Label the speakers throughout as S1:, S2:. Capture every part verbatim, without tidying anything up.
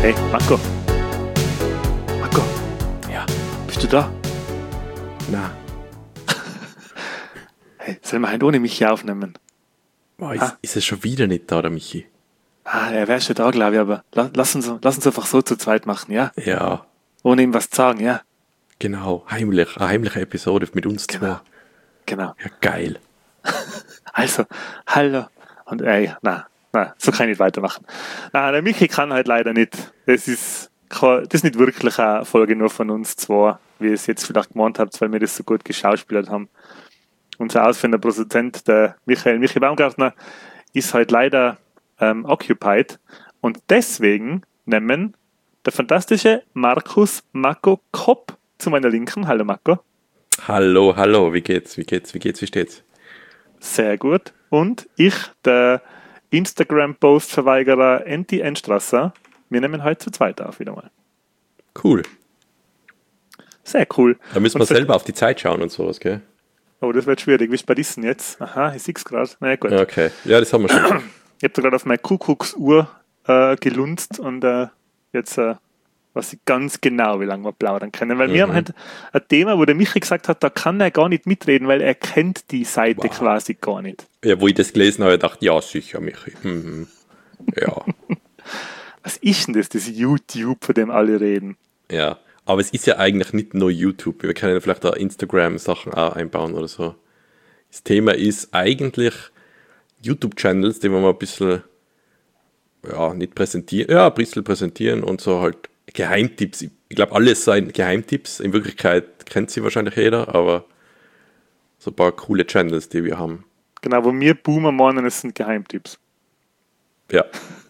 S1: Hey, Marco. Marco,
S2: Ja.
S1: bist du da?
S2: Na.
S1: Hey, sollen wir halt ohne Michi aufnehmen?
S2: Boah, ist,
S1: Ah.
S2: ist es schon wieder nicht da, der Michi?
S1: Ah, er wäre schon da, glaube ich, aber la, lass, uns, lass uns einfach so zu zweit machen, ja?
S2: Ja,
S1: Ohne ihm was zu sagen, ja?
S2: genau. Heimlich. Eine heimliche Episode mit uns
S1: Genau.
S2: zwei.
S1: Genau.
S2: Ja, geil.
S1: Also, hallo. Und ey, na, na, so kann ich nicht weitermachen. Na, der Michi kann halt leider nicht. Das ist, kein- das ist nicht wirklich eine Folge nur von uns zwei, wie ihr es jetzt vielleicht gemeint habt, weil wir das so gut geschauspielert haben. Unser ausführender Produzent, der Michael Michi Baumgartner, ist halt leider ähm, occupied. Und deswegen nehmen der fantastische Markus Marco Kopp zu meiner Linken. Hallo Marco.
S2: Hallo, hallo. Wie geht's? Wie geht's? Wie geht's? Wie steht's?
S1: Sehr gut. Und ich, der Instagram-Post-Verweigerer Enti Enstrasser, wir nehmen heute zu zweit auf wieder mal.
S2: Cool.
S1: Sehr cool.
S2: Da müssen
S1: Und
S2: wir
S1: für-
S2: selber auf die Zeit schauen und sowas, gell?
S1: Oh, das wird schwierig. Wie ist bei diesen jetzt? Aha, ich sehe es gerade. Na ja, gut.
S2: Ja, okay. Ja, das haben wir schon.
S1: Ich habe da gerade auf meine Kuckucksuhr äh, gelunzt und äh, jetzt äh, weiß ich ganz genau, wie lange wir plaudern können. Weil wir haben halt ein Thema, wo der Michi gesagt hat, da kann er gar nicht mitreden, weil er kennt die Seite
S2: Wow.
S1: quasi gar nicht.
S2: Ja, wo ich das gelesen habe, dachte ich, ja, sicher, Michi. Mhm. Ja,
S1: Was ist denn das, das YouTube, von dem alle reden?
S2: ja. Aber es ist ja eigentlich nicht nur YouTube. Wir können ja vielleicht da Instagram-Sachen auch einbauen oder so. Das Thema ist eigentlich YouTube-Channels, die wir mal ein bisschen, ja, nicht präsentieren, ja, ein bisschen präsentieren und so halt Geheimtipps. Ich glaube, alles seien Geheimtipps. In Wirklichkeit kennt sie wahrscheinlich jeder, aber so ein paar coole Channels, die wir haben.
S1: Genau, wo wir Boomer meinen, es sind Geheimtipps.
S2: Ja.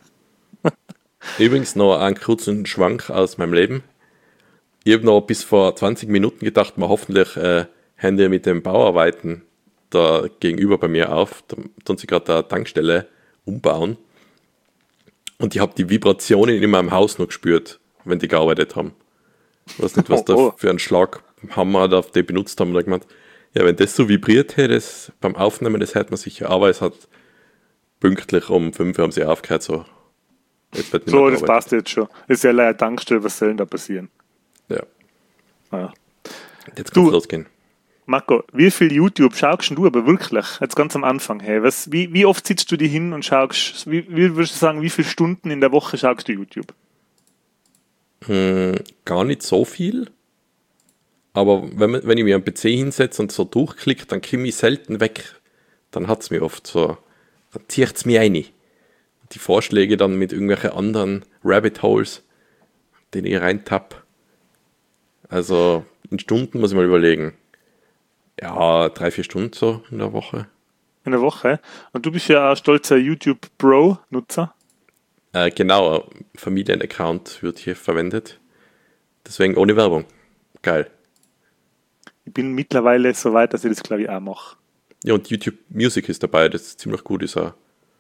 S2: Übrigens noch einen kurzen Schwank aus meinem Leben. Ich habe noch bis vor zwanzig Minuten gedacht, mal hoffentlich äh, haben die mit dem Bauarbeiten da gegenüber bei mir auf. Da tun sie gerade eine Tankstelle umbauen. Und ich habe die Vibrationen in meinem Haus noch gespürt, wenn die gearbeitet haben. Ich weiß nicht, was
S1: Oh, oh.
S2: da für einen Schlaghammer da die benutzt haben. Und ich gemeint, ja, wenn das so vibriert hätte, das beim Aufnehmen, das hätte man sicher. Aber es hat pünktlich um fünf Uhr haben sie aufgehört. So, jetzt wird nicht
S1: So,
S2: mehr
S1: das
S2: gearbeitet.
S1: passt jetzt schon. Ist ja leider Tankstelle, was soll denn da passieren?
S2: Ja,
S1: Naja.
S2: jetzt
S1: Du-
S2: kann's losgehen.
S1: Marco, wie viel YouTube schaust denn du aber wirklich? Jetzt ganz am Anfang. Hey, was, wie, wie oft sitzt du dich hin und schaust, wie, wie würdest du sagen, wie viele Stunden in der Woche schaust du YouTube?
S2: Hm, gar nicht so viel. Aber wenn, man- wenn ich mir am P C hinsetze und so durchklicke, dann komme ich selten weg. Dann hat es mich oft so, dann zieht es mich rein. Die Vorschläge dann mit irgendwelchen anderen Rabbit Holes, den ich reintapp. Also in Stunden muss ich mal überlegen. Ja, drei, vier Stunden so in der Woche.
S1: In der Woche. Und du bist ja ein stolzer YouTube-Pro-Nutzer.
S2: Äh, genau, ein Familienaccount wird hier verwendet. Deswegen ohne Werbung. Geil.
S1: Ich bin mittlerweile so weit, dass ich das, glaube ich, auch mache.
S2: Ja, und YouTube Music ist dabei, das ist ziemlich gut ist. Auch.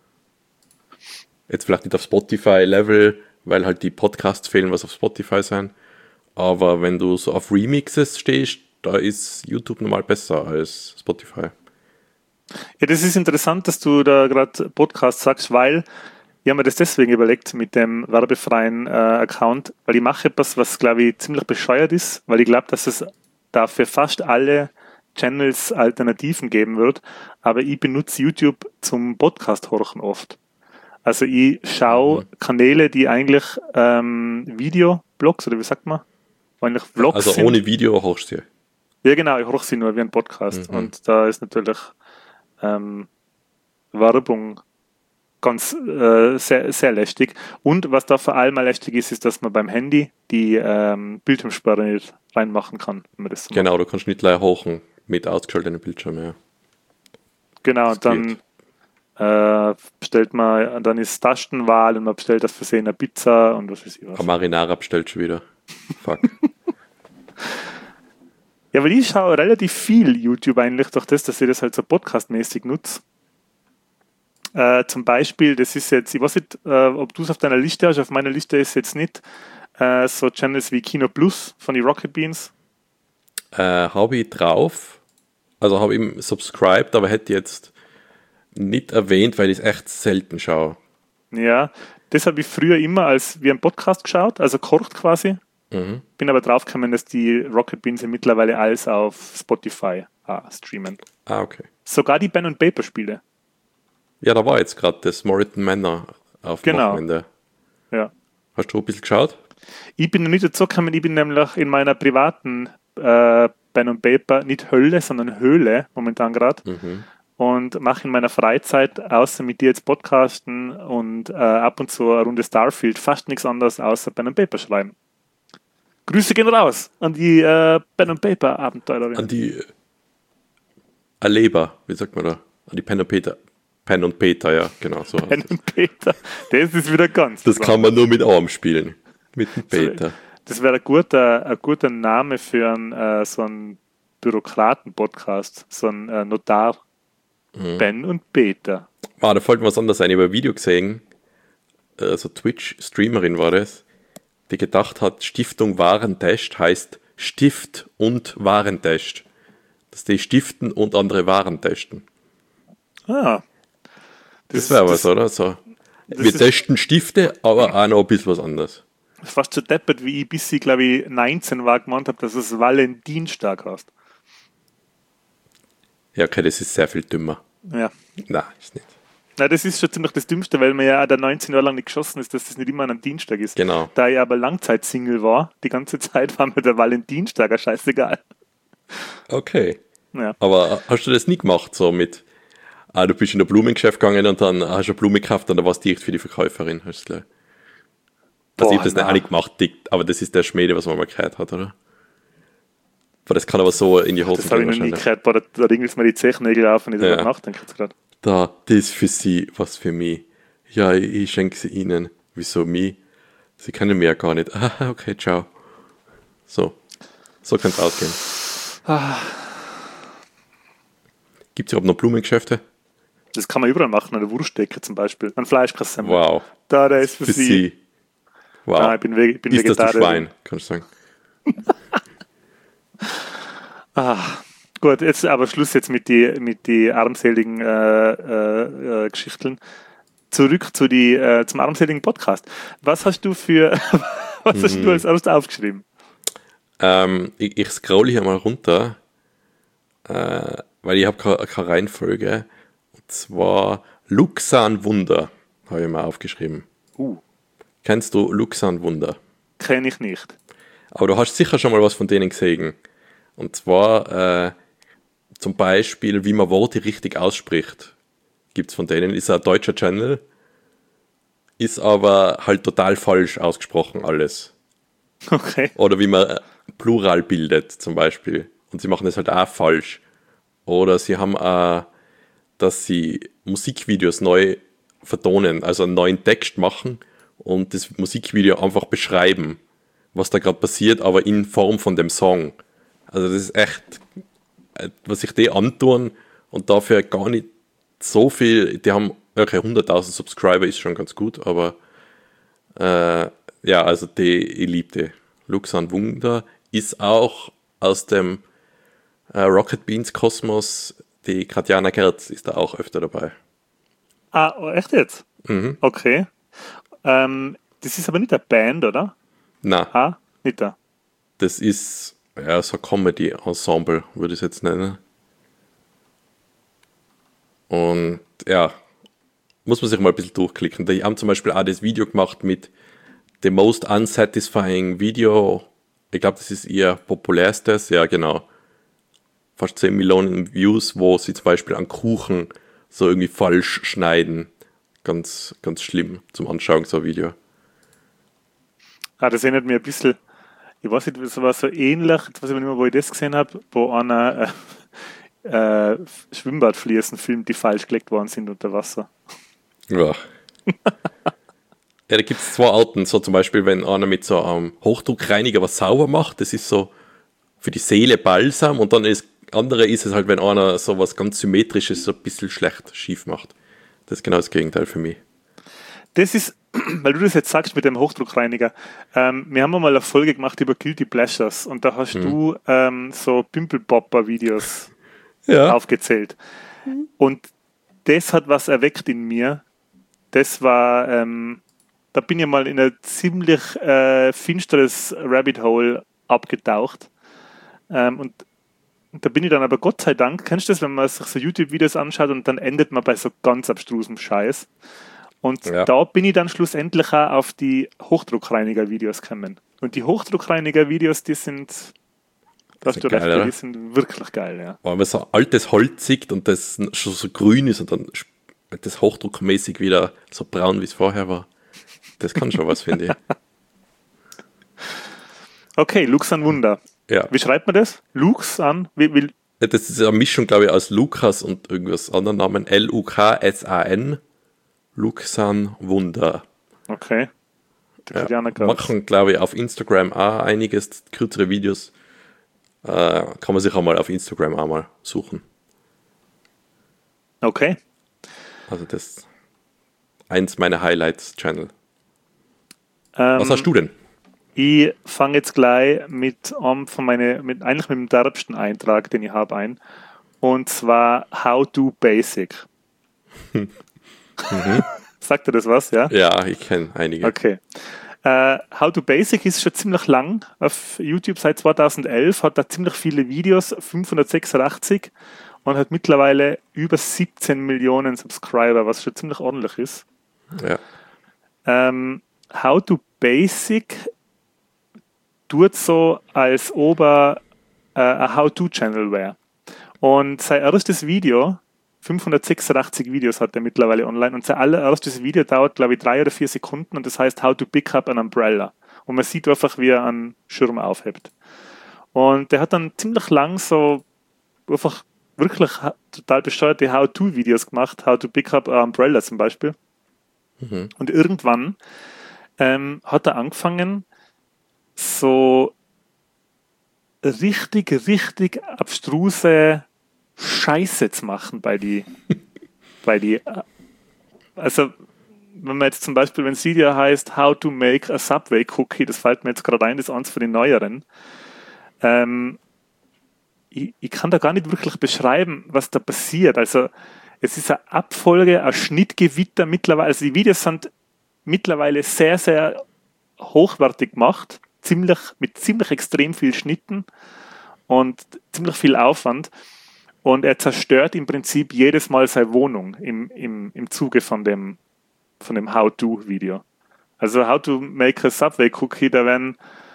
S2: Jetzt vielleicht nicht auf Spotify-Level, weil halt die Podcasts fehlen, was auf Spotify sein. Aber wenn du so auf Remixes stehst, da ist YouTube normal besser als Spotify.
S1: Ja, das ist interessant, dass du da gerade Podcast sagst, weil ich habe mir das deswegen überlegt mit dem werbefreien äh, Account, weil ich mache etwas, was, glaube ich, ziemlich bescheuert ist, weil ich glaube, dass es da für fast alle Channels Alternativen geben wird, aber ich benutze YouTube zum Podcast-Horchen oft. Also ich schaue
S2: Mhm.
S1: Kanäle, die eigentlich ähm, Videoblogs, oder wie sagt man? Eigentlich Vlogs
S2: Also
S1: sind.
S2: ohne Video hochst du.
S1: Ja, genau, ich höre sie nur wie ein Podcast.
S2: Mhm.
S1: Und da ist natürlich ähm, Werbung ganz äh, sehr, sehr lästig. Und was da vor allem mal lästig ist, ist, dass man beim Handy die ähm, Bildschirmsperre nicht reinmachen kann, wenn man das so macht.
S2: Genau, du kannst nicht gleich hochen mit ausgeschalteten Bildschirm. Ja.
S1: Genau,
S2: das
S1: dann
S2: geht.
S1: äh, bestellt man, dann ist Tastenwahl und man bestellt das Versehen eine Pizza und was weiß ich was.
S2: Ein Marinara bestellt schon wieder. Fuck.
S1: Ja, weil ich schaue relativ viel YouTube eigentlich durch das, dass ich das halt so podcastmäßig nutze. Äh, zum Beispiel, das ist jetzt, ich weiß nicht, äh, ob du es auf deiner Liste hast, auf meiner Liste ist jetzt nicht äh, so Channels wie Kino Plus von die Rocket Beans.
S2: äh, habe ich drauf. Also habe ich ihm subscribed, aber hätte jetzt nicht erwähnt, weil ich es echt selten schaue.
S1: Ja, das habe ich früher immer als wie ein Podcast geschaut, also kocht quasi.
S2: Mhm.
S1: Bin aber draufgekommen, dass die Rocket Beans ja mittlerweile alles auf Spotify ah, streamen.
S2: Ah, okay.
S1: Sogar die Pen and Paper Spiele.
S2: Ja, da war jetzt gerade das Moritan Manor auf dem
S1: Genau.
S2: Wochenende.
S1: Ja.
S2: Hast du ein bisschen geschaut?
S1: Ich bin noch nicht dazu gekommen, ich bin nämlich in meiner privaten äh, Pen and Paper, nicht Hölle, sondern Höhle momentan gerade.
S2: Mhm.
S1: Und mache in meiner Freizeit, außer mit dir jetzt podcasten und äh, ab und zu eine Runde Starfield, fast nichts anderes außer Pen and Paper schreiben. Grüße gehen raus an die äh, Pen and Paper Abenteurerin.
S2: An die äh, Erleber, wie sagt man da? An die Pen und Peter. Pen und Peter, ja, genau. So
S1: Pen and Paper, das ist wieder ganz.
S2: das kann man nur mit Arm spielen. Mit dem Peter.
S1: Das wäre ein guter, ein guter Name für einen, äh, so einen Bürokraten-Podcast, so ein äh, Notar. Mhm. Ben und Peter.
S2: Ah, da fällt mir was anderes ein. Ich habe ein Video gesehen, äh, so Twitch-Streamerin war das, die gedacht hat, Stiftung Warentest heißt Stift und Warentest. Dass die stiften und andere Waren testen.
S1: Ah.
S2: Das, das wäre was, oder? So. Wir testen Stifte, aber auch noch ein bisschen was anderes.
S1: Fast so deppert, wie ich, bis ich, glaube ich, neunzehn war, gemeint habe, dass es Valentinstag heißt.
S2: Ja, okay, das ist sehr viel dümmer.
S1: Ja.
S2: Nein, ist nicht.
S1: Nein, das ist schon ziemlich das Dümmste, weil mir ja auch der neunzehn Jahre lang nicht geschossen ist, dass das nicht immer an einem Dienstag ist.
S2: Genau.
S1: Da ich aber Langzeit-Single war, die ganze Zeit war mir der Valentinstag ja scheißegal.
S2: Okay.
S1: Ja.
S2: Aber hast du das nie gemacht, so mit, ah, du bist in ein Blumengeschäft gegangen und dann hast du eine Blume gekauft und dann war es direkt für die Verkäuferin, hast du gleich. Also ich habe das nicht auch nicht gemacht, aber das ist der Schmäde, was man mal gehört hat, oder? Aber das kann aber so in die Hose
S1: Das habe ich noch nie gehört, da, da ringelt mir die Zechnägel auf und ich darüber
S2: ja.
S1: nachdenke jetzt gerade.
S2: Da, das ist für sie, was für mich. Ja, ich, ich schenke sie ihnen. Wieso mich? Sie kennen mich ja gar nicht. Ah, okay, ciao. So. So kann es ausgehen.
S1: Ah.
S2: Gibt es überhaupt noch Blumengeschäfte?
S1: Das kann man überall machen, an der Wurstdecke zum Beispiel. An Fleischkassemmel.
S2: Wow.
S1: Da, der ist für,
S2: für
S1: sie.
S2: sie. Wow.
S1: Ah, ich bin, ich bin
S2: ist
S1: Vegetarier.
S2: Das du Schwein, kannst du sagen.
S1: Ah, gut, jetzt aber Schluss jetzt mit die, mit die armseligen äh, äh, äh, Geschichten. Zurück zu die, äh, zum armseligen Podcast. Was hast du für, was hast hm. du als erstes aufgeschrieben?
S2: Ähm, ich, ich scroll hier mal runter, äh, weil ich habe keine, keine Reihenfolge. Und zwar Luxan Wunder habe ich mal aufgeschrieben.
S1: Uh.
S2: Kennst du Luxan Wunder?
S1: Kenne ich nicht.
S2: Aber du hast sicher schon mal was von denen gesehen. Und zwar äh, zum Beispiel, wie man Worte richtig ausspricht. Gibt es von denen. Ist ein deutscher Channel. Ist aber halt total falsch ausgesprochen alles.
S1: Okay.
S2: Oder wie man Plural bildet zum Beispiel. Und sie machen das halt auch falsch. Oder sie haben auch, dass sie Musikvideos neu vertonen, also einen neuen Text machen und das Musikvideo einfach beschreiben, was da gerade passiert, aber in Form von dem Song. Also das ist echt, was sich die antun und dafür gar nicht so viel, die haben, okay, hunderttausend Subscriber ist schon ganz gut, aber äh, ja, also die, ich liebe die. Luxan Wunder ist auch aus dem äh, Rocket Beans Kosmos, die Katjana Gerz ist da auch öfter dabei.
S1: Ah, oh, echt jetzt?
S2: Mhm.
S1: Okay. Ähm, das ist aber nicht eine Band, oder?
S2: Nein.
S1: Ah, nicht da.
S2: Das ist ja so ein Comedy-Ensemble, würde ich es jetzt nennen. Und ja, muss man sich mal ein bisschen durchklicken. Die haben zum Beispiel auch das Video gemacht mit The Most Unsatisfying Video. Ich glaube, das ist ihr populärstes. Ja, genau. Fast zehn Millionen Views, wo sie zum Beispiel an Kuchen so irgendwie falsch schneiden. Ganz, ganz schlimm zum Anschauen, so ein Video.
S1: Ah, das erinnert mich ein bisschen, ich weiß nicht, es war so ähnlich, jetzt weiß ich nicht mehr, wo ich das gesehen habe, wo einer äh, äh, Schwimmbadfliesen filmt, die falsch gelegt worden sind unter Wasser.
S2: Ja. Ja, da gibt es zwei Arten, so zum Beispiel, wenn einer mit so einem Hochdruckreiniger was sauber macht, das ist so für die Seele Balsam und dann ist andere ist es halt, wenn einer so was ganz Symmetrisches so ein bisschen schlecht schief macht. Das ist genau das Gegenteil für mich.
S1: Das ist, weil du das jetzt sagst mit dem Hochdruckreiniger, ähm, wir haben mal eine Folge gemacht über Guilty Pleasures und da hast hm. du ähm, so Pimpelpopper-Videos ja. aufgezählt. Und das hat was erweckt in mir, das war, ähm, da bin ich mal in ein ziemlich äh, finsteres Rabbit Hole abgetaucht. Ähm, und, und da bin ich dann aber Gott sei Dank, kennst du das, wenn man sich so YouTube-Videos anschaut und dann endet man bei so ganz abstrusem Scheiß. Und
S2: Ja.
S1: da bin ich dann schlussendlich auch auf die Hochdruckreiniger-Videos gekommen. Und die Hochdruckreiniger-Videos, die sind, da hast du recht,
S2: geil,
S1: die sind wirklich geil, ja.
S2: Weil man so altes Holz sieht und das schon so grün ist und dann das hochdruckmäßig wieder so braun, wie es vorher war. Das kann schon was, finde ich.
S1: Okay, Lux an Wunder.
S2: Ja.
S1: Wie schreibt man das? Lux an? Wie, wie?
S2: Das ist eine Mischung, glaube ich, aus Lukas und irgendwas anderen Namen. L U K S A N. Luxan Wunder.
S1: Okay.
S2: Ja. Machen, glaube ich, auf Instagram auch einiges, kürzere Videos. Äh, kann man sich auch mal auf Instagram auch mal suchen.
S1: Okay.
S2: Also das ist eins meiner Highlights-Channel.
S1: Ähm,
S2: Was hast du denn?
S1: Ich fange jetzt gleich mit, um, von meine, mit eigentlich mit dem derbsten Eintrag, den ich habe, ein. Und zwar How to Basic.
S2: Mhm.
S1: Sagt dir das was, ja?
S2: Ja, ich kenne einige.
S1: Okay. Uh, How to Basic ist schon ziemlich lang auf YouTube, seit zweitausendelf, hat da ziemlich viele Videos, fünfhundertsechsundachtzig, und hat mittlerweile über siebzehn Millionen Subscriber, was schon ziemlich ordentlich ist.
S2: Ja.
S1: Um, How to Basic tut so, als ob er uh, ein How-to-Channel wäre. Und sein erstes Video, fünfhundertsechsundachtzig Videos hat er mittlerweile online, und sein allererstes Video dauert, glaube ich, drei oder vier Sekunden, und das heißt How to Pick Up an Umbrella. Und man sieht einfach, wie er einen Schirm aufhebt. Und der hat dann ziemlich lang so einfach wirklich total bescheuerte How-to-Videos gemacht, How to Pick Up an Umbrella zum Beispiel.
S2: Mhm.
S1: Und irgendwann ähm, hat er angefangen, so richtig, richtig abstruse Scheiße zu machen bei die, bei die, also wenn man jetzt zum Beispiel, wenn das Video heißt How to make a Subway Cookie, das fällt mir jetzt gerade ein, das ist eins von den neueren, ähm, ich, ich kann da gar nicht wirklich beschreiben, was da passiert. Also es ist eine Abfolge, ein Schnittgewitter mittlerweile, also die Videos sind mittlerweile sehr, sehr hochwertig gemacht, ziemlich, mit ziemlich extrem viel Schnitten und ziemlich viel Aufwand. Und er zerstört im Prinzip jedes Mal seine Wohnung im, im, im Zuge von dem, von dem How-To-Video. Also How to make a Subway Cookie, da werden,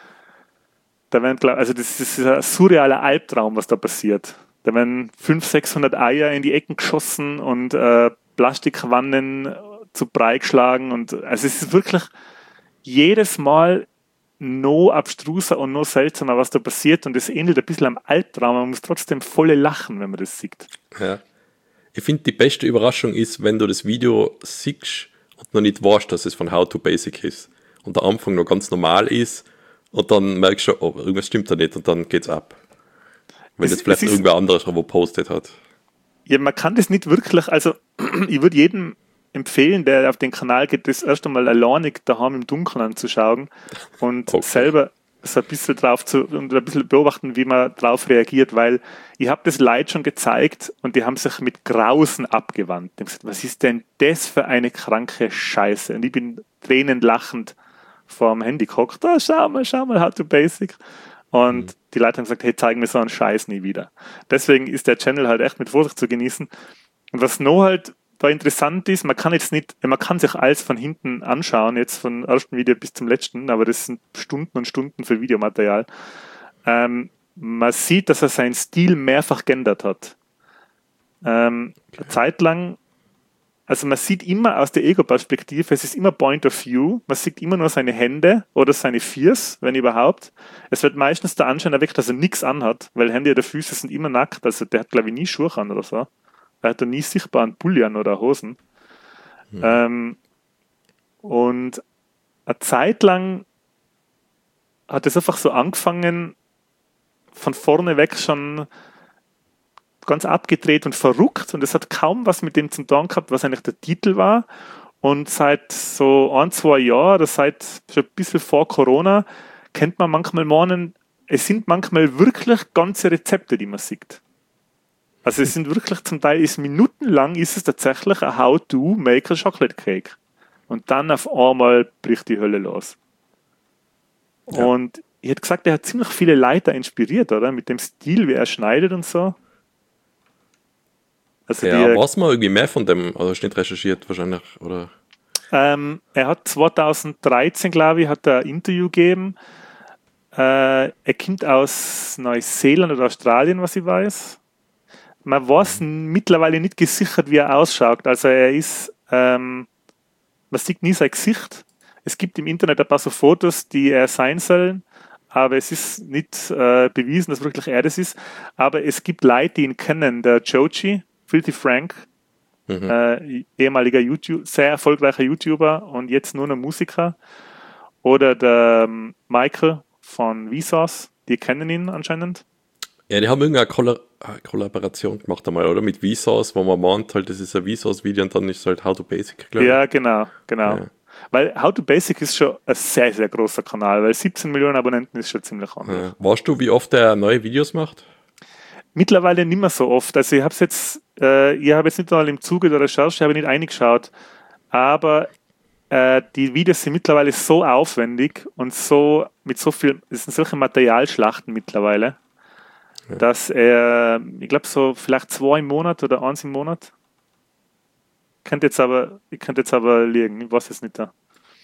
S1: da werden, also das ist ein surrealer Albtraum, was da passiert. Da werden fünfhundert, sechshundert Eier in die Ecken geschossen und äh, Plastikwannen zu Brei geschlagen. Und also es ist wirklich jedes Mal noch abstruser und noch seltsamer, was da passiert, und es ähnelt ein bisschen am Albtraum, man muss trotzdem volle lachen, wenn man das sieht.
S2: Ja. Ich finde, die beste Überraschung ist, wenn du das Video siehst und noch nicht weißt, dass es von How to Basic ist und der Anfang noch ganz normal ist und dann merkst du, oh, irgendwas stimmt da nicht, und dann geht's ab. Wenn
S1: es,
S2: das vielleicht irgendwer anderes wo postet hat.
S1: Ja, man kann das nicht wirklich, also ich würde jedem empfehlen, der auf den Kanal geht, das erst einmal alleinig daheim im Dunkeln anzuschauen und okay. selber so ein bisschen drauf zu und ein bisschen beobachten, wie man drauf reagiert, weil ich habe das Leid schon gezeigt und die haben sich mit Grausen abgewandt. Die haben gesagt, was ist denn das für eine kranke Scheiße? Und ich bin tränenlachend vor dem Handy gehockt, oh, schau mal, schau mal, How to Basic. Und mhm. die Leute haben gesagt, hey, zeig mir so einen Scheiß nie wieder. Deswegen ist der Channel halt echt mit Vorsicht zu genießen. Und was noch halt da interessant ist, man kann jetzt nicht, man kann sich alles von hinten anschauen, jetzt vom ersten Video bis zum letzten, aber das sind Stunden und Stunden für Videomaterial. Ähm, man sieht, dass er seinen Stil mehrfach geändert hat. Ähm, okay. Eine Zeit lang, also man sieht immer aus der Ego-Perspektive, es ist immer Point of View, man sieht immer nur seine Hände oder seine Füße, wenn überhaupt. Es wird meistens der Anschein erweckt, dass er nichts anhat, weil Hände oder Füße sind immer nackt, also der hat, glaube ich, nie Schuhe an oder so. Er hat da nie sichtbaren Pulli an oder Hosen. Mhm. Ähm, und eine Zeit lang hat es einfach so angefangen, von vorne weg schon ganz abgedreht und verrückt, und es hat kaum was mit dem zu tun gehabt, was eigentlich der Titel war. Und seit so ein, zwei Jahren, oder seit schon ein bisschen vor Corona, kennt man manchmal meinen, es sind manchmal wirklich ganze Rezepte, die man sieht. Also es sind wirklich zum Teil, ist minutenlang ist es tatsächlich ein How to make a chocolate cake. Und dann auf einmal bricht die Hölle los.
S2: Ja.
S1: Und ich hätte gesagt, er hat ziemlich viele Leute inspiriert, oder? Mit dem Stil, wie er schneidet und so. Also
S2: Ja,
S1: die,
S2: weiß man irgendwie mehr von dem, also hast du nicht recherchiert wahrscheinlich, oder?
S1: ähm, er hat zweitausenddreizehn, glaube ich, hat er ein Interview gegeben. Äh, er kommt aus Neuseeland oder Australien, was ich weiß. Man weiß mhm. mittlerweile nicht gesichert, wie er ausschaut. Also er ist, ähm, man sieht nie sein Gesicht. Es gibt im Internet ein paar so Fotos, die er sein sollen, aber es ist nicht äh, bewiesen, dass wirklich er das ist. Aber es gibt Leute, die ihn kennen. Der Joji, Filthy Frank, mhm. äh, ehemaliger YouTube, sehr erfolgreicher YouTuber und jetzt nur noch Musiker. Oder der ähm, Michael von Vsauce, die kennen ihn anscheinend.
S2: Ja, die haben irgendeine Kolla- Kollaboration gemacht einmal, oder? Mit Vsauce, wo man meint, halt, das ist ein Vsauce-Video und dann ist es halt How to Basic, glaube ich.
S1: Ja, genau, genau. Ja. Weil How to Basic ist schon ein sehr, sehr großer Kanal, weil siebzehn Millionen Abonnenten ist schon ziemlich anders.
S2: Ja. Weißt du, wie oft er neue Videos macht?
S1: Mittlerweile nicht mehr so oft. Also ich habe es jetzt, äh, ich habe jetzt nicht mal im Zuge der Recherche, habe ich nicht eingeschaut, aber äh, die Videos sind mittlerweile so aufwendig und so mit so viel, es sind solche Materialschlachten mittlerweile, ja. dass er, ich glaube so vielleicht zwei im Monat oder eins im Monat. Könnte jetzt aber, ich könnte jetzt aber liegen, ich weiß es nicht da.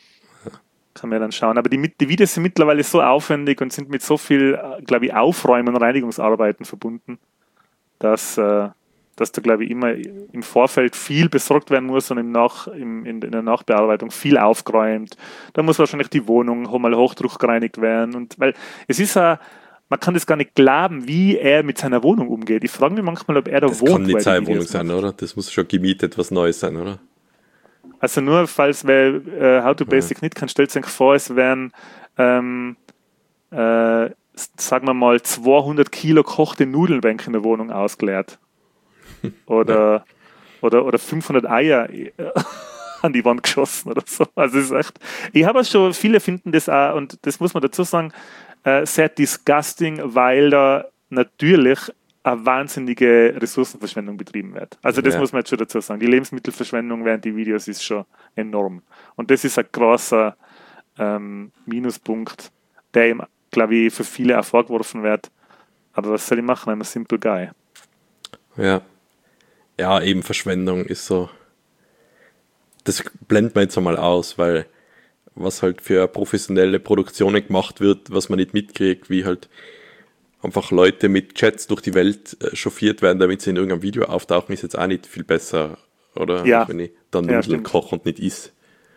S1: Kann man dann schauen. Aber die, die Videos sind mittlerweile so aufwendig und sind mit so viel, glaube ich, Aufräumen und Reinigungsarbeiten verbunden, dass, äh, dass da, glaube ich, immer im Vorfeld viel besorgt werden muss und im Nach, im, in, in der Nachbearbeitung viel aufgeräumt. Da muss wahrscheinlich die Wohnung mal hochdruckgereinigt werden. Und weil es ist ja, man kann das gar nicht glauben, wie er mit seiner Wohnung umgeht. Ich frage mich manchmal, ob er da
S2: das
S1: wohnt.
S2: Das kann nicht seine Wohnung sein, oder? Das muss schon gemietet was Neues sein, oder?
S1: Also nur, falls wer äh, How to Basic ja. nicht kann, stellt sich vor, es wären, ähm, äh, sagen wir mal, zweihundert Kilo kochte Nudeln in der Wohnung ausgeleert. Oder, ja. oder, oder fünfhundert Eier an die Wand geschossen oder so. Also es ist echt, ich habe schon, viele finden das auch, und das muss man dazu sagen, äh, sehr disgusting, weil da natürlich eine wahnsinnige Ressourcenverschwendung betrieben wird. Also das ja. muss man jetzt schon dazu sagen. Die Lebensmittelverschwendung während die Videos ist schon enorm. Und das ist ein großer ähm, Minuspunkt, der ihm, glaube ich, für viele auch vorgeworfen wird. Aber was soll ich machen? I'm a simple guy.
S2: Ja. Ja, eben Verschwendung ist so, das blendet man jetzt einmal aus, weil was halt für professionelle Produktionen gemacht wird, was man nicht mitkriegt, wie halt einfach Leute mit Jets durch die Welt äh, chauffiert werden, damit sie in irgendeinem Video auftauchen, ist jetzt auch nicht viel besser, oder?
S1: Ja.
S2: Wenn ich dann Nudeln ja, koche und nicht isse.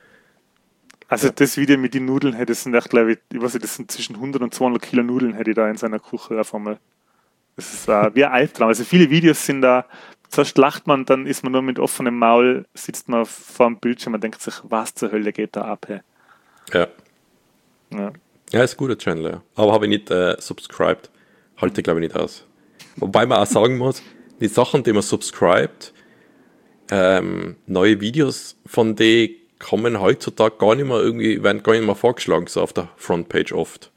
S1: Also
S2: ja.
S1: das Video mit den Nudeln, hey, das sind echt, glaube ich, ich weiß nicht, das sind zwischen hundert und zweihundert Kilo Nudeln, hätte ich da in seiner Küche auf einmal. Das ist uh, wie ein Albtraum. Also viele Videos sind da, zuerst lacht man, dann ist man nur mit offenem Maul, sitzt man vor dem Bildschirm und denkt sich, was zur Hölle geht da ab, hey?
S2: Ja.
S1: Ja.
S2: Ja, ist ein guter Channel, ja. Aber habe ich nicht äh, subscribed. Halte, glaube ich, nicht aus. Wobei man auch sagen muss, die Sachen, die man subscribt, ähm, neue Videos von denen kommen heutzutage gar nicht mehr irgendwie, werden gar nicht mehr vorgeschlagen, so auf der Frontpage oft.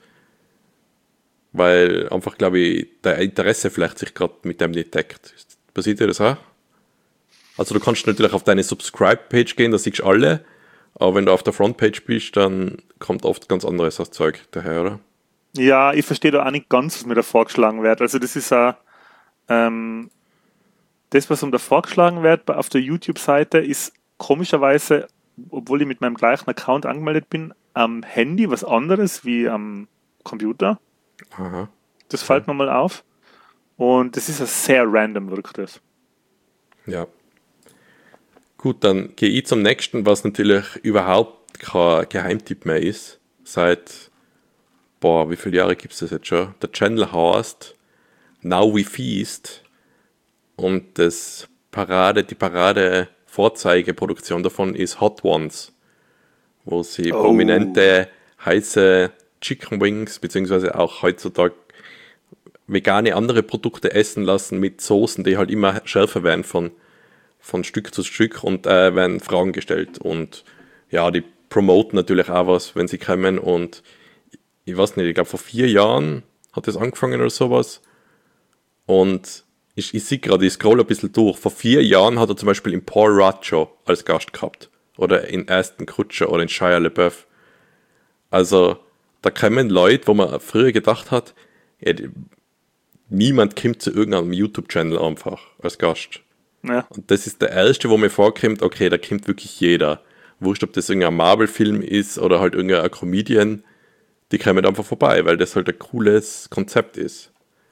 S2: Weil einfach, glaube ich, der Interesse vielleicht sich gerade mit dem nicht deckt. Passiert dir das auch? Also du kannst natürlich auf deine Subscribe-Page gehen, da siehst du alle, aber wenn du auf der Frontpage bist, dann kommt oft ganz anderes als Zeug daher, oder?
S1: Ja, ich verstehe da auch nicht ganz, was mir da vorgeschlagen wird. Also das ist auch, ähm, das, was um da vorgeschlagen wird auf der YouTube-Seite, ist komischerweise, obwohl ich mit meinem gleichen Account angemeldet bin, am Handy was anderes wie am Computer.
S2: Aha.
S1: Das fällt ja. mir mal auf. Und das ist ja sehr random, wirkt das.
S2: Ja. Gut, dann gehe ich zum nächsten, was natürlich überhaupt kein Geheimtipp mehr ist. Seit, boah, wie viele Jahre gibt es das jetzt schon? Der Channel heißt Now We Feast. Und das Parade, die Parade-Vorzeigeproduktion davon ist Hot Ones, wo sie oh. prominente, heiße Chicken Wings, beziehungsweise auch heutzutage vegane andere Produkte essen lassen mit Soßen, die halt immer schärfer werden von, von Stück zu Stück, und äh, werden Fragen gestellt. Und ja, die promoten natürlich auch was, wenn sie kommen. Und ich weiß nicht, ich glaube vor vier Jahren hat das angefangen oder sowas. Und ich, ich sehe gerade, ich scroll ein bisschen durch. Vor vier Jahren hat er zum Beispiel im Paul Rudd Show als Gast gehabt. oder in Aston Kutcher oder in Shia LaBeouf. Also da kommen Leute, wo man früher gedacht hat, ja, die, niemand kommt zu irgendeinem YouTube-Channel einfach als Gast.
S1: Ja.
S2: Und das ist der erste, wo mir vorkommt, okay, da kommt wirklich jeder. Wurscht, ob das irgendein Marvel-Film ist oder halt irgendein Comedian, die kommen einfach vorbei, weil das halt ein cooles Konzept ist.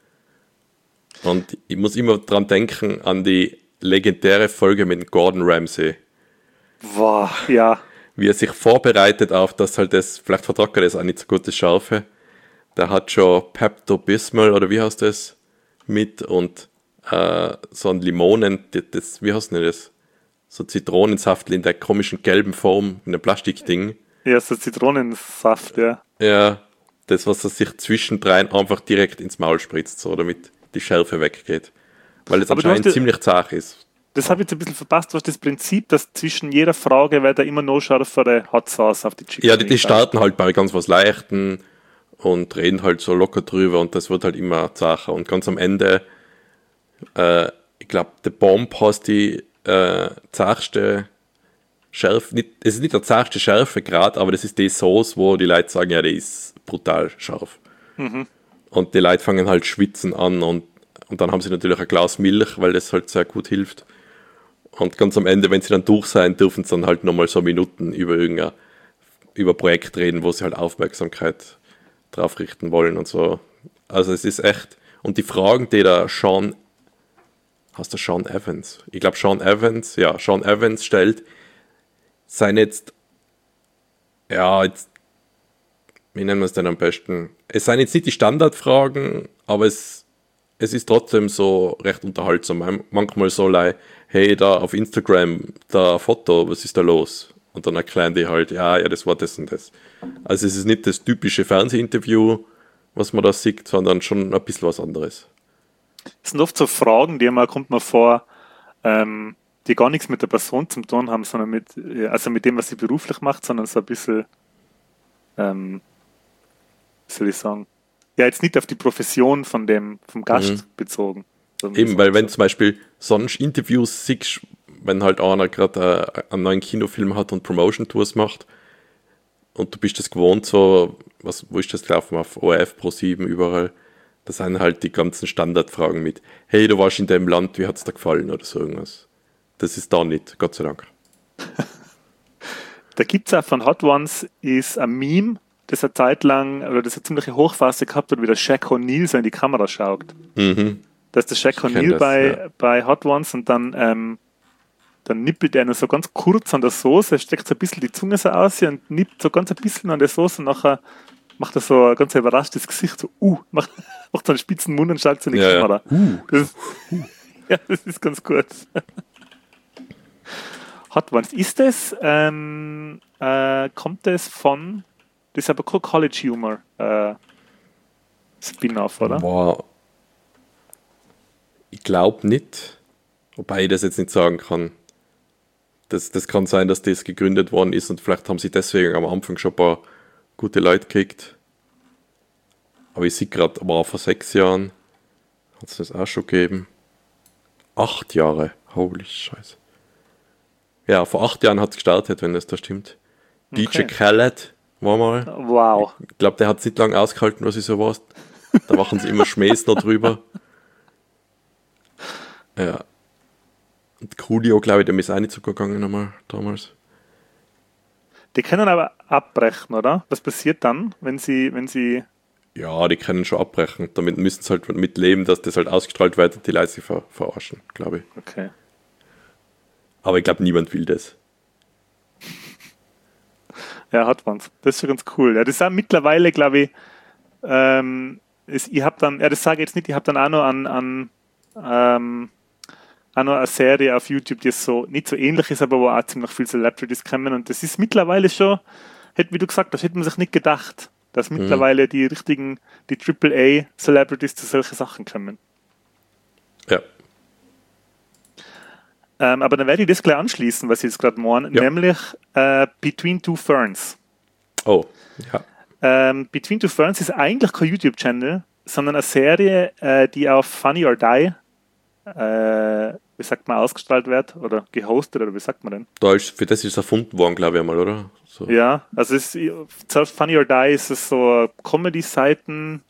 S2: Und ich muss immer dran denken an die legendäre Folge mit Gordon Ramsay.
S1: Boah, ja.
S2: Wie er sich vorbereitet auf, dass halt das, vielleicht vertragt er das auch nicht so gut, das Scharfe. Der hat schon Pepto-Bismol oder wie heißt das mit und äh, so ein Limonen, das, wie heißt denn das? So Zitronensaft in der komischen gelben Form, in einem Plastikding.
S1: Ja, so Zitronensaft, ja.
S2: Ja, das, was er sich zwischendrein einfach direkt ins Maul spritzt, so, damit die Schärfe weggeht. Weil es
S1: Aber du
S2: anscheinend
S1: hast-
S2: ziemlich zart ist.
S1: Das habe ich jetzt ein bisschen verpasst. Was das Prinzip, dass zwischen jeder Frage wird da immer noch schärfere Hot Sauce auf die Chicken.
S2: Ja, die, die starten halt bei ganz was Leichten und reden halt so locker drüber und das wird halt immer zacher. Und ganz am Ende, äh, ich glaube, der Bomb hast die äh, zachste Schärfe, nicht, es ist nicht der zachste Schärfegrad, aber das ist die Sauce, wo die Leute sagen, ja, die ist brutal scharf.
S1: Mhm.
S2: Und die Leute fangen halt schwitzen an und, und dann haben sie natürlich ein Glas Milch, weil das halt sehr gut hilft. Und ganz am Ende, wenn sie dann durch sein, dürfen sie dann halt nochmal so Minuten über irgendein über Projekt reden, wo sie halt Aufmerksamkeit drauf richten wollen und so. Also es ist echt, und die Fragen, die da Sean, heißt der Sean Evans? Ich glaube Sean Evans, ja, Sean Evans stellt, seien jetzt, ja, jetzt, wie nennen wir es denn am besten? Es seien jetzt nicht die Standardfragen, aber es, es ist trotzdem so recht unterhaltsam. Manchmal so like, hey, da auf Instagram, da ein Foto, was ist da los? Und dann erklären die halt, ja, ja, das war das und das. Also es ist nicht das typische Fernsehinterview, was man da sieht, sondern schon ein bisschen was anderes.
S1: Es sind oft so Fragen, die man, kommt man vor, ähm, die gar nichts mit der Person zu tun haben, sondern mit, also mit dem, was sie beruflich macht, sondern so ein bisschen, ähm, wie soll ich sagen, ja, jetzt nicht auf die Profession von dem, vom Gast
S2: Mhm.
S1: bezogen. sondern
S2: Eben,
S1: so-
S2: weil wenn zum Beispiel sonst Interviews siehst, wenn halt einer gerade äh, einen neuen Kinofilm hat und Promotion-Tours macht und du bist das gewohnt, so, was, wo ist das gelaufen, auf O R F, Pro sieben, überall, da sind halt die ganzen Standardfragen mit, hey, du warst in dem Land, wie hat es dir gefallen oder so irgendwas. Das ist da nicht, Gott sei Dank.
S1: Da gibt es auch von Hot Ones ist ein Meme, das eine Zeit lang, oder das eine ziemliche Hochphase gehabt hat, wie der Shaq O'Neal so in die Kamera schaut.
S2: Mhm.
S1: Da ist der Shaq
S2: kenn
S1: O'Neal
S2: das,
S1: bei,
S2: ja.
S1: bei Hot Ones und dann, ähm, dann nippelt er nur so ganz kurz an der Soße, steckt so ein bisschen die Zunge so aus hier und nippt so ganz ein bisschen an der Soße und nachher macht er so ein ganz überraschtes Gesicht, so, uh, macht, macht so einen spitzen Mund und schaut so in die
S2: Ja, ja.
S1: Kamera.
S2: Uh.
S1: Das ist, ja, das ist ganz gut. Hot Ones. Ist das, ähm, äh, kommt das von, das ist aber kein College Humor äh, Spin-off, oder?
S2: Boah. Ich glaube nicht, wobei ich das jetzt nicht sagen kann. Das, das kann sein, dass das gegründet worden ist und vielleicht haben sie deswegen am Anfang schon ein paar gute Leute gekriegt. Aber ich sehe gerade, aber vor sechs Jahren hat es das auch schon gegeben. Acht Jahre, holy Scheiße. Ja, vor acht Jahren hat es gestartet, wenn das da stimmt. D J
S1: Okay.
S2: Khaled war mal.
S1: Wow.
S2: Ich glaube, der hat es nicht lange ausgehalten, was ich so war. Da machen sie immer Schmähs noch drüber. Ja. Und Coolio, glaube ich, dem ist auch nicht so gegangen einmal damals.
S1: Die können aber abbrechen, oder? Was passiert dann, wenn sie, wenn sie,
S2: Ja, die können schon abbrechen. Damit müssen sie halt mitleben, dass das halt ausgestrahlt wird und die Leute sich ver verarschen, glaube ich.
S1: okay.
S2: Aber ich glaube, niemand will das.
S1: Ja, hat man's. Das ist schon ganz cool. Ja, das ist auch mittlerweile, glaube ich, ähm, ist, ich habe dann, ja, das sage ich jetzt nicht, ich habe dann auch noch an, an ähm, auch noch eine Serie auf YouTube, die so nicht so ähnlich ist, aber wo auch ziemlich viele Celebrities kommen und das ist mittlerweile schon, hätte, wie du gesagt hast, hätte man sich nicht gedacht, dass mittlerweile die richtigen, die Triple A Celebrities zu solchen Sachen kommen.
S2: Ja.
S1: Ähm, aber dann werde ich das gleich anschließen, was ich jetzt gerade meine,
S2: Ja.
S1: nämlich äh, Between Two Ferns.
S2: Oh, ja.
S1: Ähm, Between Two Ferns ist eigentlich kein YouTube-Channel, sondern eine Serie, äh, die auf Funny or Die, äh, wie sagt man, ausgestrahlt wird oder gehostet oder wie sagt man denn?
S2: Da ist, für das ist es erfunden worden, glaube ich einmal, oder? So.
S1: Ja, also es ist, zuerst Funny or Die ist es so Comedy-Seiten,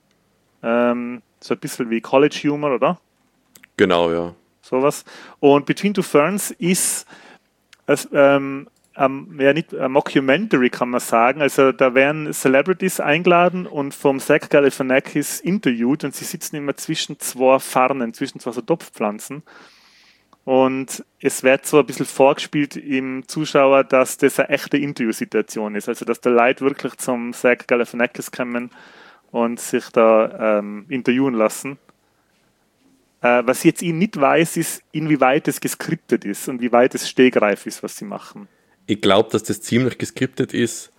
S1: ähm, so ein bisschen wie College-Humor, oder?
S2: Genau, ja.
S1: Sowas. Und Between Two Ferns ist es, ähm, ähm, ja nicht ein Mockumentary, kann man sagen. Also da werden Celebrities eingeladen und vom Zach Galifianakis interviewt und sie sitzen immer zwischen zwei Farnen, zwischen zwei so Topfpflanzen. Und es wird so ein bisschen vorgespielt im Zuschauer, dass das eine echte Interviewsituation ist. Also dass die Leute wirklich zum Zach Galifianakis kommen und sich da ähm, interviewen lassen. Äh, was ich jetzt ich nicht weiß, ist, inwieweit es geskriptet ist und wie weit es stegreif ist, was sie machen.
S2: Ich glaube, dass das ziemlich geskriptet ist,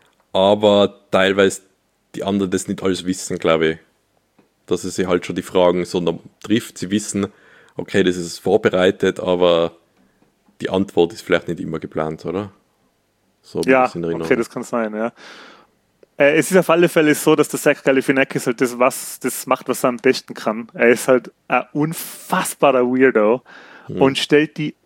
S2: aber teilweise die anderen das nicht alles wissen, glaube ich. Dass es sich halt schon die Fragen so noch trifft. Sie wissen, okay, das ist vorbereitet, aber die Antwort ist vielleicht nicht immer geplant, oder? So wie
S1: Ja,
S2: das in Erinnerung.
S1: okay, das kann sein, ja. Äh, es ist auf alle Fälle so, dass der Zach Galifianakis halt das, was, das macht, was er am besten kann. Er ist halt ein unfassbarer Weirdo
S2: Hm.
S1: und stellt die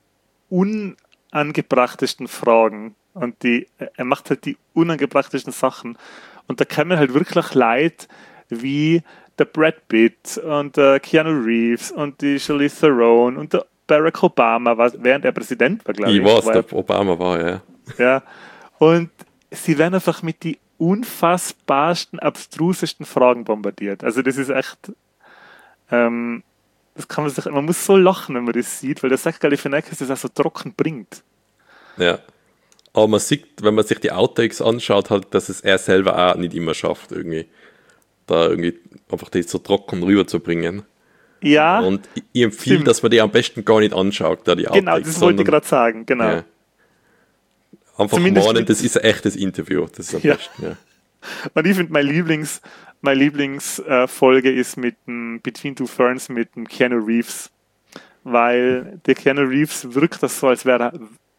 S1: unangebrachtesten Fragen und die, er macht halt die unangebrachtesten Sachen und da kommen halt wirklich Leute wie der Brad Pitt und der Keanu Reeves und die Charlize Theron und der Barack Obama, was, während er Präsident war, glaube ich.
S2: Ich weiß,
S1: war er-
S2: der Obama war, ja.
S1: ja. Und sie werden einfach mit die unfassbarsten, abstrusesten Fragen bombardiert. Also das ist echt, ähm, das kann man sich, man muss so lachen, wenn man das sieht, weil der Zach Galifianakis das auch so trocken bringt.
S2: Ja. Aber man sieht, wenn man sich die Outtakes anschaut, halt, dass es er selber auch nicht immer schafft, irgendwie. Da irgendwie einfach das so trocken rüberzubringen.
S1: Ja,
S2: Und ich- ich empfehle,
S1: stimmt.
S2: dass man die am besten gar nicht anschaut, da die Outtakes.
S1: genau, das wollte ich
S2: sondern-
S1: gerade sagen, genau.
S2: Ja. Einfach
S1: Zumindest
S2: meinen,
S1: mit-
S2: das ist ein echtes Interview. Das ist am
S1: Ja.
S2: besten, ja.
S1: Und ich finde, mein Lieblings, meine Lieblingsfolge ist mit dem Between Two Ferns mit dem Keanu Reeves. Weil der Keanu Reeves wirkt das so, als wäre er.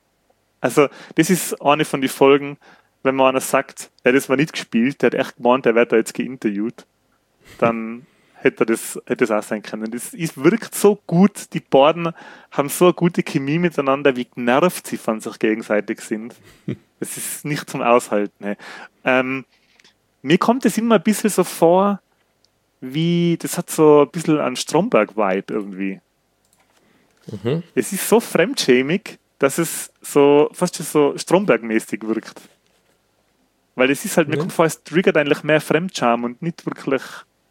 S1: Also, das ist eine von den Folgen, wenn man einer sagt, ja, das war nicht gespielt, der hat echt gemeint, der wird da jetzt geinterviewt, dann hätte das, hätte das auch sein können. Das ist, wirkt so gut, die beiden haben so eine gute Chemie miteinander, wie genervt sie von sich gegenseitig sind. Es ist nicht zum Aushalten. Hey. Ähm, mir kommt es immer ein bisschen so vor, wie, das hat so ein bisschen einen Stromberg-Vibe irgendwie.
S2: Mhm.
S1: Es ist so fremdschämig, dass es so fast schon so Stromberg-mäßig wirkt. Weil es ist halt, mir
S2: Ja.
S1: kommt vor, es triggert eigentlich mehr Fremdscham und nicht wirklich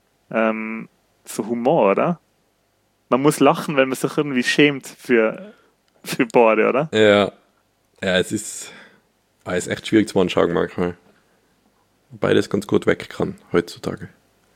S1: ähm, so Humor, oder? Man muss lachen, weil man sich irgendwie schämt für, für beide, oder?
S2: Ja. Ja, es ist, ah, es ist echt schwierig zu anschauen manchmal. Wobei das ganz gut weg kann, heutzutage.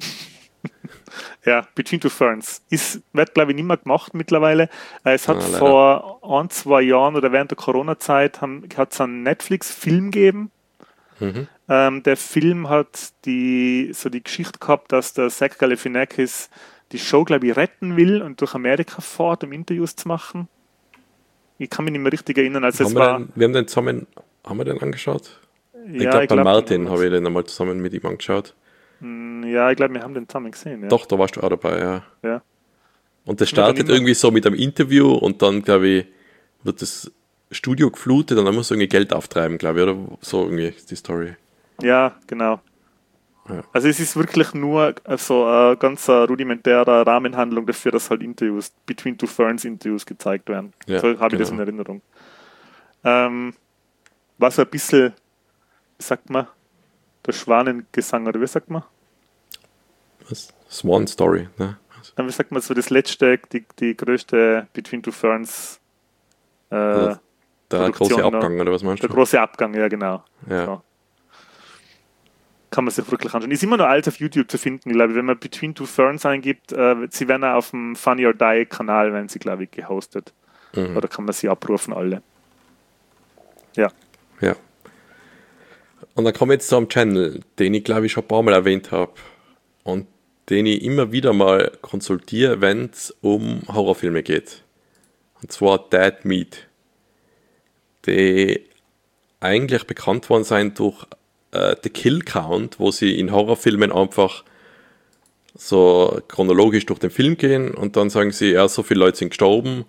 S1: Ja, Between Two Ferns. Ist, wird, glaube ich, nicht mehr gemacht mittlerweile. Äh, Es hat
S2: Ah, leider.
S1: vor ein, zwei Jahren oder während der Corona-Zeit hat es einen Netflix-Film gegeben.
S2: Mhm.
S1: Ähm, der Film hat die, so die Geschichte gehabt, dass der Zach Galifianakis die Show, glaube ich, retten will und durch Amerika fährt, um Interviews zu machen. Ich kann mich nicht mehr richtig erinnern. Also
S2: Haben
S1: es
S2: wir,
S1: war,
S2: den, wir haben den zusammen, haben wir den angeschaut? Ich
S1: ja,
S2: glaube, bei
S1: glaub,
S2: Martin
S1: den-
S2: habe ich den einmal zusammen mit ihm angeschaut.
S1: Ja, ich glaube, wir haben den zusammen gesehen. Ja.
S2: Doch, da warst du auch dabei, ja.
S1: Ja.
S2: Und das
S1: Und dann
S2: startet
S1: immer-
S2: irgendwie so mit einem Interview und dann, glaube ich, wird das Studio geflutet und dann muss irgendwie Geld auftreiben, glaube ich, oder so irgendwie ist die Story.
S1: Ja, genau.
S2: Ja.
S1: Also es ist wirklich nur so eine ganz äh, rudimentäre Rahmenhandlung dafür, dass halt Interviews, Between Two Ferns Interviews gezeigt werden.
S2: Ja,
S1: so habe ich das in
S2: genau.
S1: Erinnerung. Ähm, war so ein bisschen, wie sagt man, der Schwanengesang, oder wie sagt man?
S2: Was? Swan Story, ne? Also,
S1: Äh, Wie sagt man so, das letzte, die, die größte Between Two Ferns, äh,
S2: Also, der
S1: Produktion,
S2: große
S1: ne?
S2: Abgang, oder was meinst
S1: der
S2: du?
S1: große Abgang, ja genau.
S2: Ja.
S1: So. Kann man sich wirklich anschauen. Ist immer noch alt auf YouTube zu finden, glaube ich. Wenn man Between Two Ferns eingibt, äh, sie werden auch auf dem Funny or Die Kanal, werden sie, glaube ich, gehostet.
S2: Mhm.
S1: Oder kann man sie abrufen, alle. Ja.
S2: Ja. Und dann kommen wir jetzt zu einem Channel, den ich glaube ich schon ein paar Mal erwähnt habe und den ich immer wieder mal konsultiere, wenn es um Horrorfilme geht. Und zwar Dead Meat. Die eigentlich bekannt worden sein durch äh, The Kill Count, wo sie in Horrorfilmen einfach so chronologisch durch den Film gehen und dann sagen sie, ja, so viele Leute sind gestorben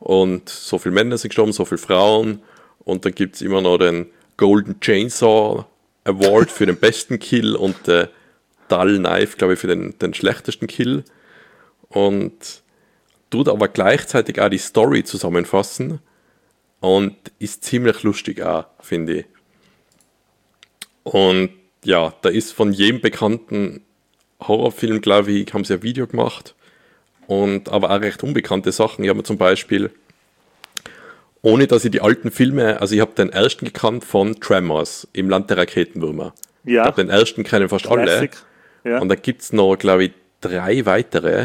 S2: und so viele Männer sind gestorben, so viele Frauen und dann gibt es immer noch den Golden Chainsaw Award für den besten Kill und der Dull Knife, glaube ich, für den, den schlechtesten Kill und tut aber gleichzeitig auch die Story zusammenfassen und ist ziemlich lustig auch, finde ich. Und ja, da ist von jedem bekannten Horrorfilm, glaube ich, haben sie ein Video gemacht und aber auch recht unbekannte Sachen. Ich habe mir zum Beispiel, ohne dass ich die alten Filme, also ich habe den ersten gekannt von Tremors, im Land der Raketenwürmer.
S1: Ja.
S2: Ich glaube, den ersten kennen fast
S1: Classic.
S2: alle.
S1: Ja.
S2: Und da gibt es noch, glaube ich, drei weitere,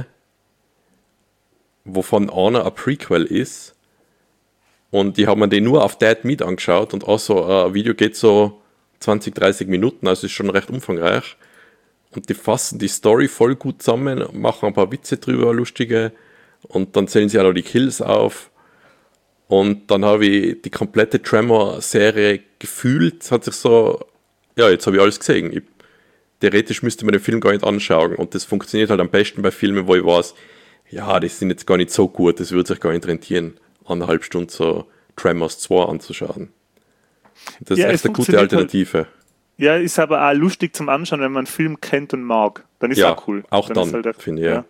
S2: wovon einer ein Prequel ist. Und die haben mir den nur auf Dead Meat angeschaut und auch so ein Video geht so zwanzig, dreißig Minuten, also ist schon recht umfangreich. Und die fassen die Story voll gut zusammen, machen ein paar Witze drüber, lustige, und dann zählen sie auch noch die Kills auf. Und dann habe ich die komplette Tremor-Serie gefühlt, es hat sich so, ja, jetzt habe ich alles gesehen. Ich, theoretisch müsste man den Film gar nicht anschauen. Und das funktioniert halt am besten bei Filmen, wo ich weiß, ja, die sind jetzt gar nicht so gut, das würde sich gar nicht rentieren, eineinhalb Stunden so Tremors zwei anzuschauen. Das
S1: Ja,
S2: ist
S1: es
S2: echt eine gute
S1: funktioniert
S2: Alternative.
S1: Halt, ja, ist aber auch lustig zum Anschauen, wenn man einen Film kennt und mag. Dann ist
S2: Ja,
S1: auch cool.
S2: auch dann,
S1: ist halt auch-
S2: finde ich, ja.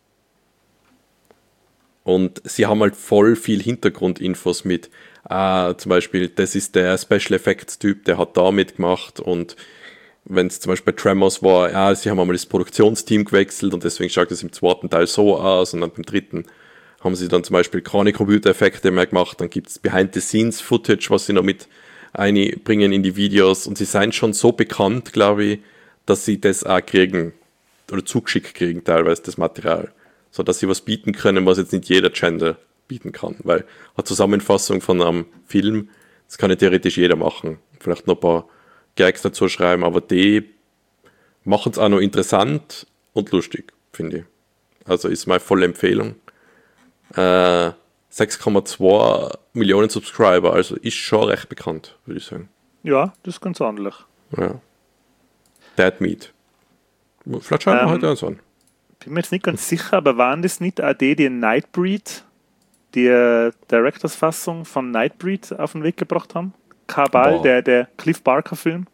S2: Und sie haben halt voll viel Hintergrundinfos mit. Ah, zum Beispiel, das ist der Special Effects Typ, der hat da mitgemacht. Und wenn es zum Beispiel bei Tremors war, ja, sie haben einmal das Produktionsteam gewechselt und deswegen schaut es im zweiten Teil so aus. Und dann beim dritten haben sie dann zum Beispiel keine Computereffekte mehr gemacht. Dann gibt es Behind-the-Scenes-Footage, was sie noch mit einbringen in die Videos. Und sie sind schon so bekannt, glaube ich, dass sie das auch kriegen oder zugeschickt kriegen, teilweise das Material. So dass sie was bieten können, was jetzt nicht jeder Channel bieten kann. Weil eine Zusammenfassung von einem Film, das kann ja theoretisch jeder machen. Vielleicht noch ein paar Gags dazu schreiben, aber die machen es auch noch interessant und lustig, finde ich. Also ist meine volle Empfehlung. Äh, sechs Komma zwei Millionen Subscriber, also ist schon recht bekannt, würde ich sagen.
S1: Ja, das ist ganz ordentlich.
S2: Ja. Dead Meat. Vielleicht schauen wir
S1: Ähm,
S2: heute uns an.
S1: Bin mir jetzt nicht ganz sicher, aber waren das nicht auch die, die Nightbreed, die äh, Directors-Fassung von Nightbreed auf den Weg gebracht haben? Kabal,
S2: Boah.
S1: der, der Cliff Barker-Film.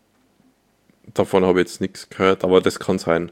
S2: Davon habe ich jetzt nichts gehört, aber das kann sein.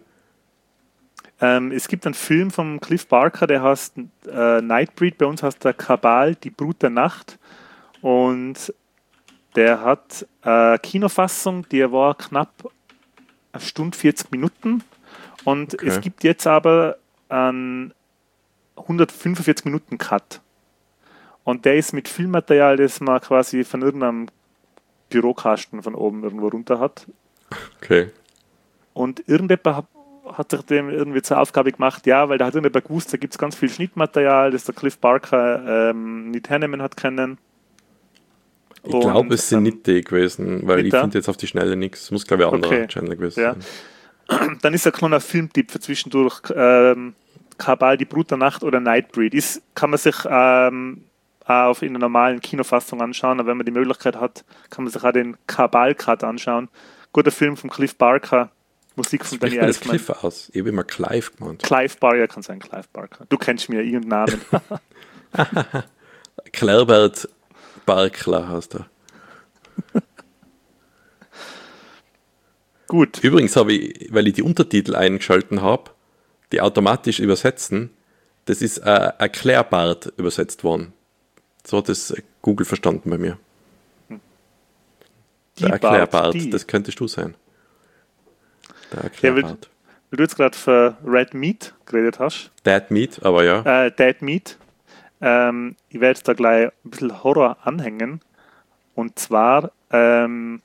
S1: Ähm, es gibt einen Film von Cliff Barker, der heißt äh, Nightbreed, bei uns heißt der Kabal, die Brut der Nacht. Und der hat eine Kinofassung, die war knapp eine Stunde vierzig Minuten. Und
S2: Okay.
S1: es gibt jetzt aber einen hundertfünfundvierzig Minuten Cut. Und der ist mit Filmmaterial, das man quasi von irgendeinem Bürokasten von oben irgendwo runter hat.
S2: Okay.
S1: Und irgendjemand hat, hat sich dem irgendwie zur Aufgabe gemacht, ja, weil da hat irgendjemand gewusst, da gibt es ganz viel Schnittmaterial, das der Cliff Barker ähm, nicht hernehmen hat können.
S2: Ich
S1: Und,
S2: glaube, es sind
S1: ähm,
S2: nicht die gewesen, weil
S1: nicht
S2: ich
S1: da?
S2: finde jetzt auf die Schnelle nichts. Es muss, glaube ich, ein anderer
S1: Okay.
S2: Channel gewesen
S1: Ja.
S2: sein.
S1: Dann ist ein kleiner Filmtipp für zwischendurch. Ähm, Kabal, die Brut der Nacht oder Nightbreed. Ist, kann man sich ähm, auch auf in einer normalen Kinofassung anschauen, aber wenn man die Möglichkeit hat, kann man sich auch den Kabal-Cut anschauen. Guter Film von Cliff Barker, Musik von Danny
S2: Spricht man das
S1: Elfman.
S2: Cliff aus? Ich habe immer Clive gemeint.
S1: Clive Barker kann sein, Clive Barker. Du kennst mir ihren Namen.
S2: Clarbert Barkler heißt er.
S1: Gut.
S2: Übrigens habe ich, weil ich die Untertitel eingeschalten habe, die automatisch übersetzen, das ist äh, Erklärbart übersetzt worden. So hat das Google verstanden bei mir.
S1: Die
S2: Der Erklärbart,
S1: Bart, die.
S2: das könntest du sein. Der
S1: Ja, weil,
S2: Erklärbart.
S1: weil du jetzt gerade für Red Meat geredet hast,
S2: Dead Meat, aber ja.
S1: äh, Dead Meat, ähm, ich werde jetzt da gleich ein bisschen Horror anhängen. Und zwar, ähm,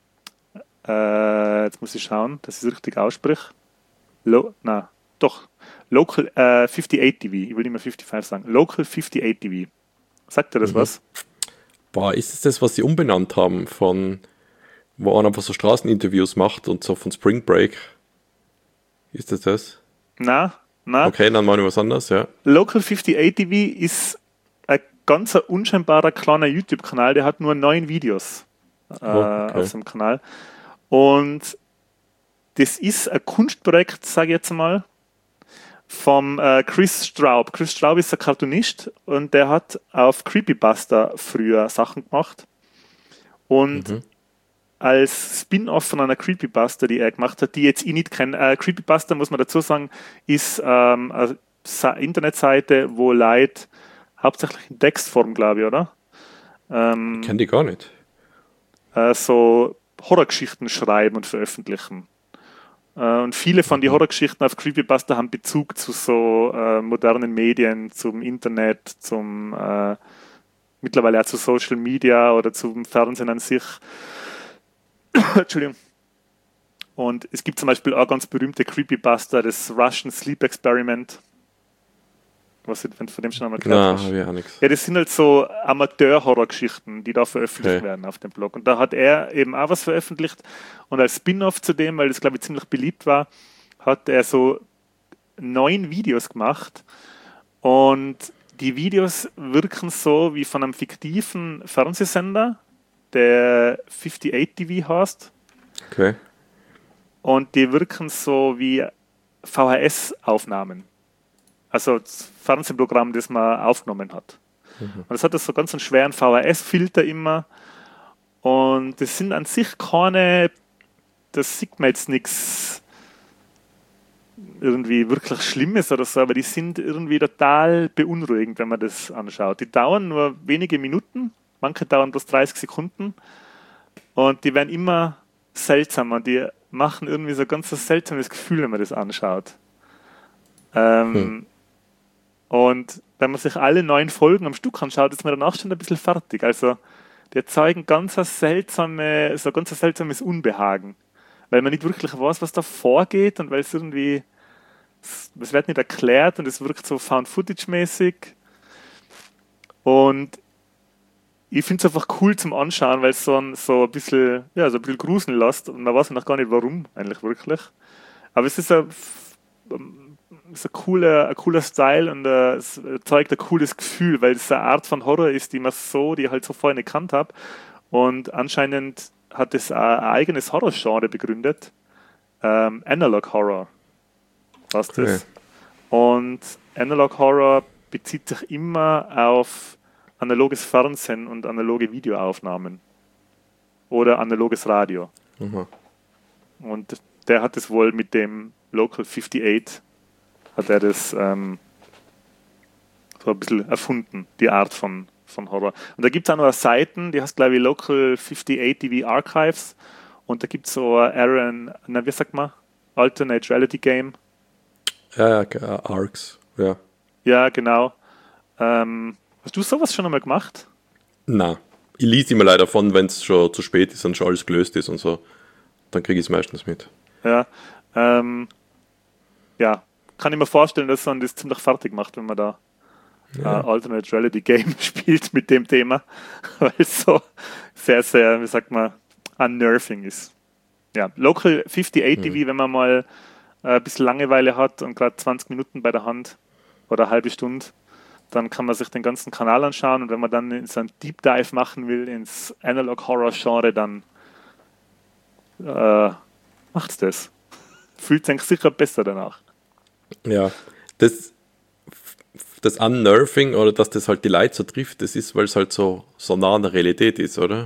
S1: äh, jetzt muss ich schauen, dass ich es richtig ausspreche. Lo na, doch. Local äh, fünfundachtzig T V. Ich will nicht mehr fünfundfünfzig sagen. Local fünfundachtzig T V. Sagt dir das
S2: Mhm.
S1: was?
S2: Boah, ist es das, was sie umbenannt haben von, wo einer einfach so Straßeninterviews macht und so von Spring Break? Ist das das?
S1: Na, na.
S2: Okay, dann machen wir was anderes, ja.
S1: Local fünfundachtzig T V ist ein ganz unscheinbarer kleiner YouTube-Kanal, der hat nur neun Videos äh,
S2: Oh, okay.
S1: auf seinem Kanal. Und das ist ein Kunstprojekt, sage ich jetzt mal, vom äh, Chris Straub. Chris Straub ist ein Cartoonist und der hat auf Creepypasta früher Sachen gemacht. Und
S2: Mhm.
S1: als Spin-off von einer Creepypasta, die er gemacht hat, die jetzt ich nicht kenne, äh, Creepypasta, muss man dazu sagen, ist ähm, eine Sa- Internetseite, wo Leute hauptsächlich in Textform, glaube ich, oder? Ähm,
S2: Kenn die gar nicht.
S1: äh, so Horrorgeschichten schreiben und veröffentlichen. Äh, und viele von den Horrorgeschichten auf Creepypasta haben Bezug zu so äh, modernen Medien, zum Internet, zum äh, mittlerweile auch zu Social Media oder zum Fernsehen an sich. Entschuldigung. Und es gibt zum Beispiel auch ganz berühmte Creepypasta, das Russian Sleep Experiment. Was wenn du von dem schon einmal gehört
S2: Na,
S1: hast.
S2: habe ich auch nichts.
S1: Ja, das sind halt so Amateur-Horror-Geschichten, die da veröffentlicht
S2: Okay.
S1: werden auf dem Blog. Und da hat er eben auch was veröffentlicht. Und als Spin-off zu dem, weil das, glaube ich, ziemlich beliebt war, hat er so neun Videos gemacht. Und die Videos wirken so wie von einem fiktiven Fernsehsender, der achtundfünfzig T V heißt.
S2: Okay.
S1: Und die wirken so wie V H S-Aufnahmen. Also das Fernsehprogramm, das man aufgenommen hat. Und das hat so ganz einen schweren V H S-Filter immer. Und das sind an sich keine, das sieht man jetzt nichts irgendwie wirklich Schlimmes oder so, aber die sind irgendwie total beunruhigend, wenn man das anschaut. Die dauern nur wenige Minuten, manche dauern bloß dreißig Sekunden und die werden immer seltsamer und die machen irgendwie so ein ganz seltsames Gefühl, wenn man das anschaut. Ähm,
S2: Hm.
S1: Und wenn man sich alle neun Folgen am Stück anschaut, ist man danach schon ein bisschen fertig. Also die erzeugen ganz ein seltsame, so ein ganz ein seltsames Unbehagen. Weil man nicht wirklich weiß, was da vorgeht und weil es irgendwie, es wird nicht erklärt und es wirkt so Found-Footage-mäßig. Und ich finde es einfach cool zum Anschauen, weil es so ein, so ein bisschen, ja, so ein bisschen gruseln lässt und man weiß noch gar nicht warum, eigentlich wirklich. Aber es ist ein, ist ein cooler, ein cooler Style und äh, es erzeugt ein cooles Gefühl, weil es eine Art von Horror ist, die man so, die ich halt so vorher nicht gekannt habe. Und anscheinend hat es ein, ein eigenes Horror-Genre begründet. Ähm, Analog Horror. Was
S2: Okay.
S1: das? Und Analog Horror bezieht sich immer auf analoges Fernsehen und analoge Videoaufnahmen. Oder analoges Radio.
S2: Aha.
S1: Und der hat es wohl mit dem Local achtundfünfzig, hat er das ähm, so ein bisschen erfunden, die Art von, von Horror. Und da gibt es auch noch eine Seiten, die heißt, glaube ich, Local achtundfünfzig T V Archives. Und da gibt es so ein Aaron, na, wie sagt man? Alternate Reality Game.
S2: Ja, ja, ge- äh, Arcs. Ja.
S1: Ja, genau. Ähm, hast du sowas schon einmal gemacht?
S2: Na, ich lese immer leider von, wenn es schon zu spät ist und schon alles gelöst ist und so. Dann kriege ich es meistens mit.
S1: Ja. Ähm, ja, kann ich mir vorstellen, dass man das ziemlich fertig macht, wenn man da
S2: Ja.
S1: äh, Alternate Reality Game spielt mit dem Thema, weil es so sehr, sehr, wie sagt man, unnerving ist. Ja, Local achtundfünfzig T V, wenn man mal äh, ein bisschen Langeweile hat und gerade zwanzig Minuten bei der Hand oder eine halbe Stunde, dann kann man sich den ganzen Kanal anschauen und wenn man dann in so einen Deep Dive machen will ins Analog Horror Genre, dann äh, macht's das. Fühlt sich sicher besser danach.
S2: Ja, das, das Unnerving oder dass das halt die Leute so trifft, das ist, weil es halt so, so nah an der Realität ist, oder?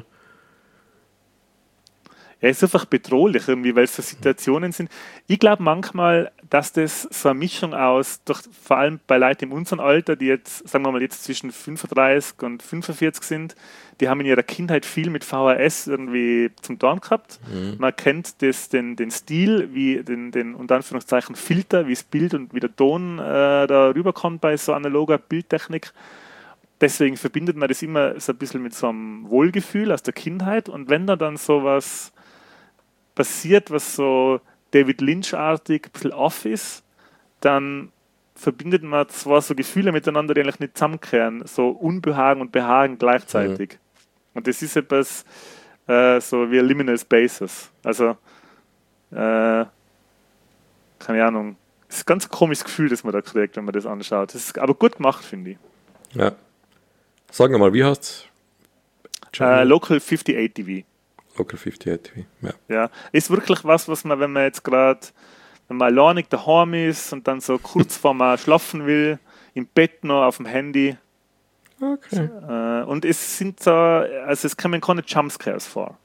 S1: Ja, ist einfach bedrohlich irgendwie, weil es so Situationen sind. Ich glaube manchmal, dass das so eine Mischung aus, durch, vor allem bei Leuten in unserem Alter, die jetzt, sagen wir mal, jetzt zwischen fünfunddreißig und fünfundvierzig sind, die haben in ihrer Kindheit viel mit V H S irgendwie zum Tun gehabt.
S2: Mhm.
S1: Man kennt das, den, den Stil, wie den, den unter Anführungszeichen Filter, wie das Bild und wie der Ton äh, da rüberkommt bei so analoger Bildtechnik. Deswegen verbindet man das immer so ein bisschen mit so einem Wohlgefühl aus der Kindheit und wenn da dann sowas passiert, was so David Lynch-artig ein bisschen off ist, dann verbindet man zwar so Gefühle miteinander, die eigentlich nicht zusammenkehren, so Unbehagen und Behagen gleichzeitig. Mhm. Und das ist etwas äh, so wie Liminal Spaces. Also, äh, keine Ahnung, es ist ein ganz komisches Gefühl, das man da kriegt, wenn man das anschaut. Das ist aber gut gemacht, finde ich.
S2: Ja. Sag mal, wie heißt es?
S1: Äh, Local achtundfünfzig T V.
S2: Local achtundfünfzig T V. Ja.
S1: Ja, ist wirklich was, was man, wenn man jetzt gerade wenn man alleinig daheim ist und dann so kurz vor man schlafen will, im Bett noch auf dem Handy.
S2: Okay.
S1: Äh, und es sind so, also es kommen keine Jumpscares vor.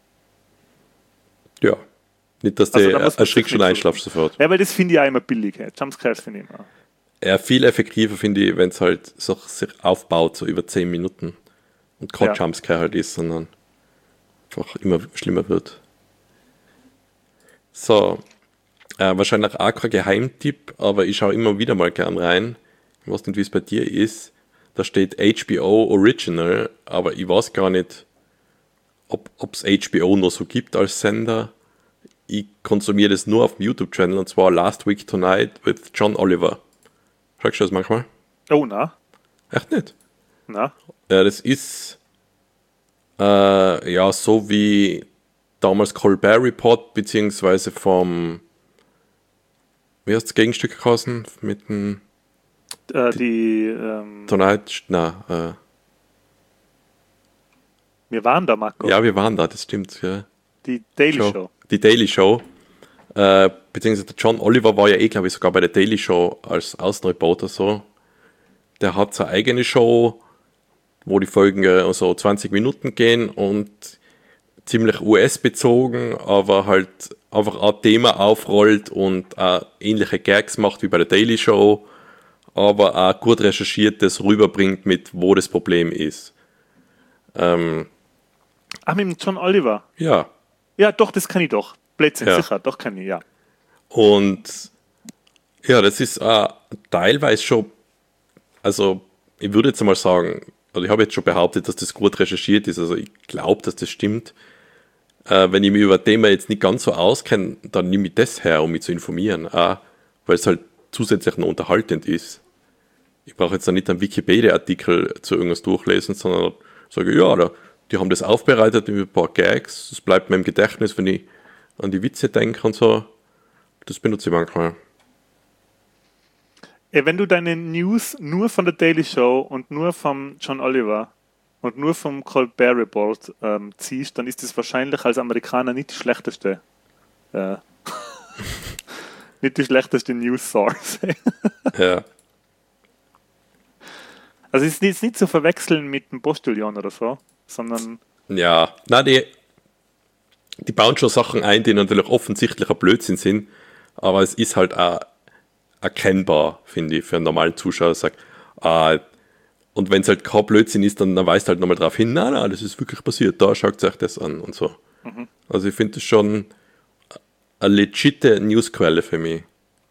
S2: Ja. Nicht, dass
S1: Also
S2: du
S1: da muss man
S2: erschrickst
S1: sich
S2: schon
S1: nicht
S2: einschlafst sofort.
S1: Ja, weil das finde ich auch immer billig. Hey. Jumpscares finde ich immer.
S2: Ja, viel effektiver finde ich, wenn es halt so sich aufbaut, so über zehn Minuten. Und kein
S1: Ja.
S2: Jumpscare halt ist, sondern einfach immer schlimmer wird. So, äh, wahrscheinlich auch kein Geheimtipp, aber ich schaue immer wieder mal gern rein. Ich weiß nicht, wie es bei dir ist. Da steht H B O Original, aber ich weiß gar nicht, ob es H B O noch so gibt als Sender. Ich konsumiere das nur auf dem YouTube-Channel, und zwar Last Week Tonight with John Oliver. Schaust du das manchmal?
S1: Oh, na?
S2: Echt nicht?
S1: Na?
S2: Ja, das ist äh, ja so wie damals Colbert Report, beziehungsweise vom, wie heißt das Gegenstück geheißen? Mit dem
S1: Äh, die, ähm,
S2: Tonight, na, äh,
S1: wir waren da, Marco.
S2: ja, wir waren da, das stimmt, ja.
S1: Die Daily
S2: Show.
S1: Show.
S2: Die Daily Show. Äh, beziehungsweise der John Oliver war ja eh, glaube ich, sogar bei der Daily Show als Außenreporter so. Der hat seine eigene Show, wo die Folgen ja so zwanzig Minuten gehen und ziemlich U S-bezogen, aber halt einfach ein Thema aufrollt und auch ähnliche Gags macht wie bei der Daily Show, aber auch gut recherchiertes rüberbringt, mit wo das Problem ist. Ähm,
S1: Ach, mit dem John Oliver.
S2: ja,
S1: Ja, doch, das kann ich doch. Blödsinn,
S2: Ja.
S1: sicher, doch kann ich, ja.
S2: und ja, das ist äh, teilweise schon, also ich würde jetzt mal sagen, also ich habe jetzt schon behauptet, dass das gut recherchiert ist, also ich glaube, dass das stimmt. Äh, wenn ich mich über ein Thema jetzt nicht ganz so auskenne, dann nehme ich das her, um mich zu informieren, auch weil es halt zusätzlich noch unterhaltend ist. Ich brauche jetzt dann nicht einen Wikipedia-Artikel zu irgendwas durchlesen, sondern sage, ja, da, die haben das aufbereitet mit ein paar Gags, das bleibt mir im Gedächtnis, wenn ich an die Witze denke und so. Das benutze ich manchmal.
S1: Ey, wenn du deine News nur von der Daily Show und nur vom John Oliver und nur vom Colbert Report ähm, ziehst, dann ist das wahrscheinlich als Amerikaner nicht die schlechteste äh, nicht die schlechteste News Source.
S2: Ja.
S1: Also es ist nicht, nicht zu verwechseln mit dem Postillon oder so, sondern
S2: Ja, na die, die bauen schon Sachen ein, die natürlich offensichtlicher Blödsinn sind, aber es ist halt auch erkennbar, finde ich, für einen normalen Zuschauer. Sagt, ah, und wenn es halt kein Blödsinn ist, dann, dann weist halt nochmal drauf hin, nein, nein, das ist wirklich passiert, da schaut euch das an und so. Mhm. Also ich finde das schon eine legitime Newsquelle für mich.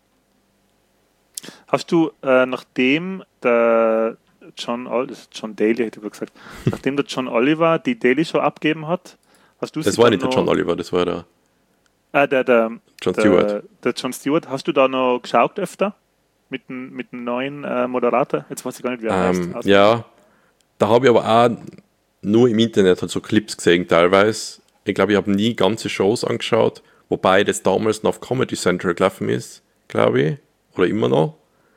S1: Hast du, äh, nachdem der John, Ol- John Daly, hätte ich gesagt, nachdem der John Oliver die Daily Show abgegeben hat, hast du
S2: Das
S1: sie
S2: war
S1: dann
S2: nicht der
S1: noch,
S2: John Oliver, das war der
S1: äh, der, der,
S2: John
S1: der,
S2: Stewart.
S1: der John Stewart, hast du da noch geschaut öfter? Mit dem, mit dem neuen äh, Moderator? Jetzt weiß ich gar nicht, wie er
S2: Ähm,
S1: heißt.
S2: ja, da habe ich aber auch nur im Internet halt so Clips gesehen teilweise. Ich glaube, ich habe nie ganze Shows angeschaut, wobei das damals noch auf Comedy Central gelaufen ist, glaube ich, oder immer noch.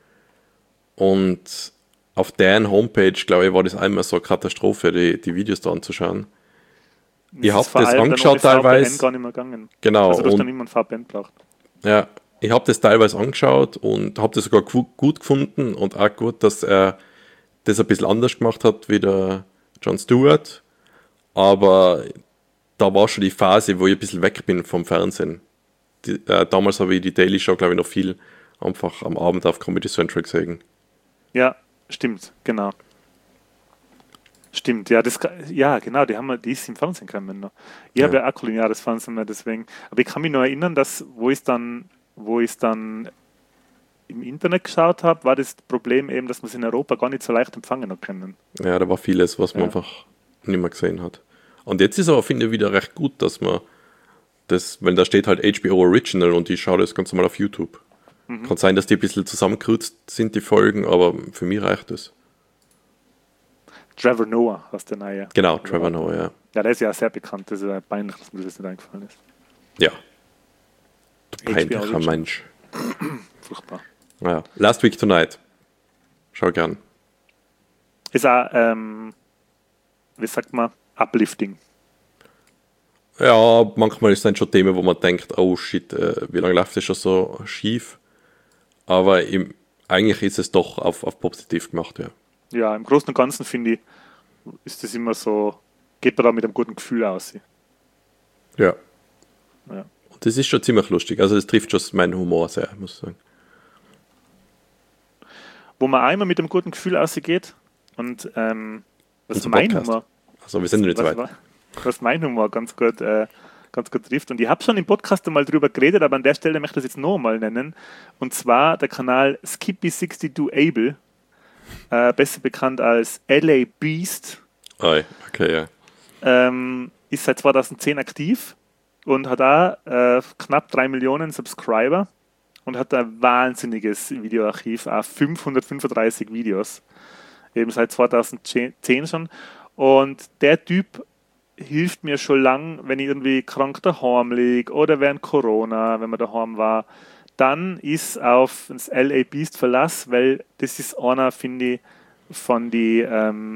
S2: Und auf deren Homepage, glaube ich, war das einmal so eine Katastrophe, die, die Videos da anzuschauen.
S1: Es
S2: Ich
S1: ist
S2: habe
S1: vor
S2: das
S1: allem dann
S2: angeschaut
S1: ohne V P N
S2: teilweise.
S1: gar nicht mehr gegangen.
S2: Genau,
S1: Also du hast
S2: und-
S1: dann immer ein V P N gebraucht.
S2: Ja, ich habe das teilweise angeschaut und habe das sogar gu- gut gefunden und auch gut, dass er das ein bisschen anders gemacht hat wie der Jon Stewart. Aber da war schon die Phase, wo ich ein bisschen weg bin vom Fernsehen. Die, äh, damals habe ich die Daily Show, glaube ich, noch viel einfach am Abend auf Comedy Central gesehen.
S1: Ja, stimmt, genau. Stimmt, ja, das, ja, genau, die haben wir, die ist im Fernsehen gekommen noch. Ich
S2: Ja.
S1: habe ja auch kulinäres Fernsehen mehr, deswegen. Aber ich kann mich noch erinnern, dass, wo ich dann, wo ich dann im Internet geschaut habe, war das Problem eben, dass man es in Europa gar nicht so leicht empfangen hat können.
S2: Ja, da war vieles, was man
S1: Ja.
S2: einfach nicht mehr gesehen hat. Und jetzt ist aber, finde ich, wieder recht gut, dass man das, weil da steht halt H B O Original und ich schaue das ganz normal auf YouTube.
S1: Mhm.
S2: Kann sein, dass die ein bisschen zusammenkürzt sind, die Folgen, aber für mich reicht es.
S1: Trevor Noah heißt der neue.
S2: Genau, Trevor Noah, ja.
S1: Ja, der ist ja sehr bekannt, das ist ja peinlich, dass mir das nicht eingefallen ist.
S2: Ja. Du
S1: H B O
S2: peinlicher
S1: Original.
S2: Mensch.
S1: Furchtbar.
S2: Naja, Last Week Tonight. Schau gern.
S1: Ist auch, ähm, wie sagt man, uplifting.
S2: Ja, manchmal ist es dann schon Themen, wo man denkt, oh shit, äh, wie lange läuft das schon so schief? Aber im, eigentlich ist es doch auf, auf positiv gemacht, ja.
S1: Ja, im Großen und Ganzen finde ich, ist das immer so, geht man da mit einem guten Gefühl aus.
S2: Ja.
S1: Ja.
S2: Und das ist schon ziemlich lustig. Also das trifft schon meinen Humor sehr, muss ich sagen.
S1: Wo man einmal mit einem guten Gefühl ausgeht und ähm, was
S2: Unser
S1: mein
S2: Podcast.
S1: Humor,
S2: Also wir sind noch nicht so
S1: was,
S2: weit.
S1: was mein Humor ganz gut, äh, ganz gut trifft. Und ich habe schon im Podcast einmal drüber geredet, aber an der Stelle möchte ich das jetzt noch einmal nennen. Und zwar der Kanal Skippy zweiundsechzig Able, äh, besser bekannt als L A Beast,
S2: Oi, okay, ja.
S1: ähm, ist seit zweitausendzehn aktiv und hat auch äh, knapp drei Millionen Subscriber und hat ein wahnsinniges Videoarchiv, auch fünfhundertfünfunddreißig Videos, eben seit zweitausendzehn schon. Und der Typ hilft mir schon lang, wenn ich irgendwie krank daheim liege oder während Corona, wenn man daheim war, dann ist auf das L A Beast Verlass, weil das ist einer, finde ich, von die ähm,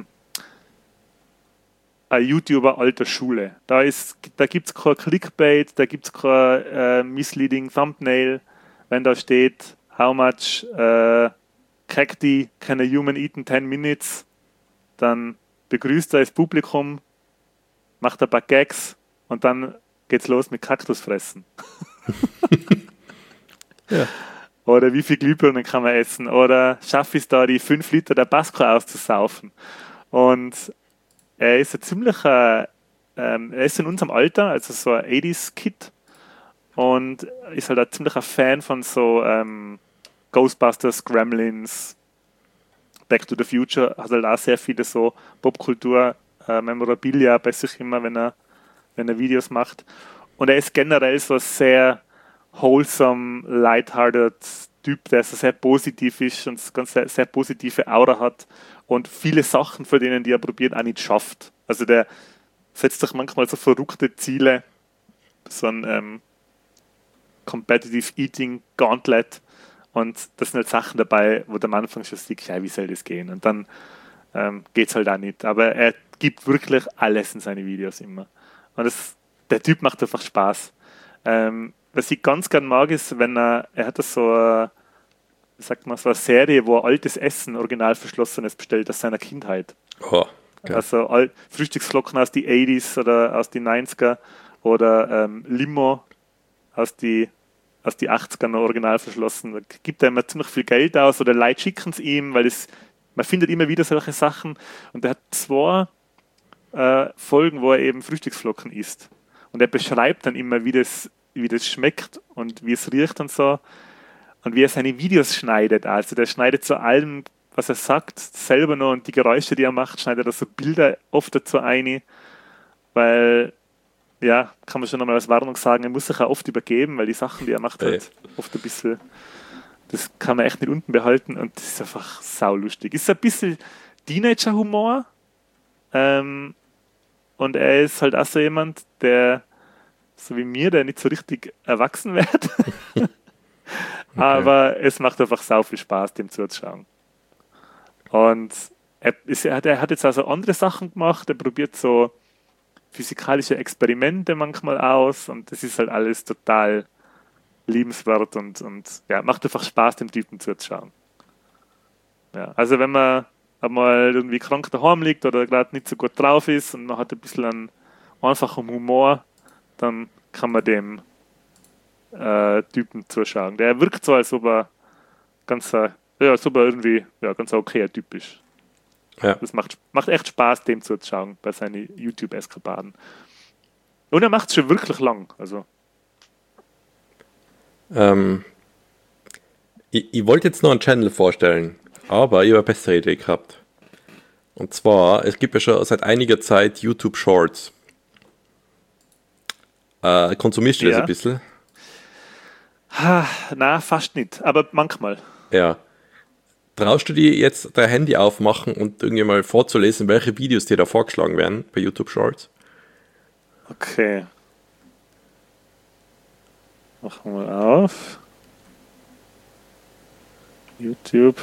S1: ein YouTuber alter Schule. Da, da gibt es kein Clickbait, da gibt es kein äh, misleading Thumbnail. Wenn da steht, how much äh, cacti can a human eat in ten minutes, dann begrüßt er das Publikum, macht ein paar Gags und dann geht's los mit Kaktusfressen.
S2: Ja.
S1: Oder wie viel Glühbirnen kann man essen? Oder schaffe ich es da, die fünf Liter Tabasco auszusaufen? Und er ist ein ziemlicher, ähm, er ist in unserem Alter, also so ein achtziger-Kid und ist halt ein ziemlicher Fan von so ähm, Ghostbusters, Gremlins, Back to the Future, hat halt auch sehr viele so Popkultur, äh, Memorabilia bei sich immer, wenn er, wenn er Videos macht. Und er ist generell so ein sehr wholesome, lighthearted Typ, der so sehr positiv ist und ganz sehr, sehr positive Aura hat und viele Sachen, für denen die er probiert, auch nicht schafft. Also der setzt sich manchmal so verrückte Ziele, so ein ähm, Competitive Eating Gauntlet und das sind halt Sachen dabei, wo der am Anfang schon sieht, ja, wie soll das gehen? Und dann ähm, geht es halt auch nicht. Aber er gibt wirklich alles in seine Videos immer. Und das, der Typ macht einfach Spaß. Ähm, was ich ganz gern mag, ist, wenn er, er hat das so, äh, wie sagt man, so eine Serie, wo er altes Essen, original verschlossenes bestellt aus seiner Kindheit.
S2: Oh, okay.
S1: Also all, Frühstücksflocken aus die achtziger oder aus die neunziger oder ähm, Limo aus die, aus die achtziger noch original verschlossen. Da gibt er immer ziemlich viel Geld aus oder Leute schicken es ihm, weil es, man findet immer wieder solche Sachen. Und er hat zwei äh, Folgen, wo er eben Frühstücksflocken isst. Und er beschreibt dann immer, wie das, wie das schmeckt und wie es riecht und so. Und wie er seine Videos schneidet. Also der schneidet zu allem, was er sagt, selber noch und die Geräusche, die er macht, schneidet er so Bilder oft dazu ein. Weil, ja, kann man schon nochmal als Warnung sagen, er muss sich auch oft übergeben, weil die Sachen, die er macht,
S2: Hey.
S1: halt oft ein bisschen, das kann man echt nicht unten behalten und das ist einfach saulustig. Ist ein bisschen Teenager-Humor, ähm, und er ist halt auch so jemand, der, so wie mir, der nicht so richtig erwachsen wird. Okay. Aber es macht einfach sau viel Spaß, dem zuzuschauen. Und er, ist, er, hat, er hat jetzt also andere Sachen gemacht, er probiert so physikalische Experimente manchmal aus und das ist halt alles total liebenswert und, und ja, macht einfach Spaß, dem Typen zuzuschauen. Ja, also wenn man einmal irgendwie krank daheim liegt oder gerade nicht so gut drauf ist und man hat ein bisschen einen einfachen Humor, dann kann man dem äh, Typen zuschauen. Der wirkt so, als ob er ganz, ja, als ob er irgendwie ja, ganz okayer Typ ist.
S2: Ja.
S1: Das macht, macht echt Spaß, dem zuzuschauen bei seinen YouTube-Eskapaden. Und er macht es schon wirklich lang. Also.
S2: Ähm, ich, ich wollte jetzt noch einen Channel vorstellen, aber ich habe eine bessere Idee gehabt. Und zwar, es gibt ja schon seit einiger Zeit YouTube Shorts. Äh, konsumierst du das
S1: Ja.
S2: ein bisschen?
S1: Ha, na, fast nicht, aber manchmal.
S2: Ja. Traust du dir jetzt dein Handy aufmachen und irgendwie mal vorzulesen, welche Videos dir da vorgeschlagen werden bei YouTube Shorts?
S1: Okay. Machen wir auf. YouTube.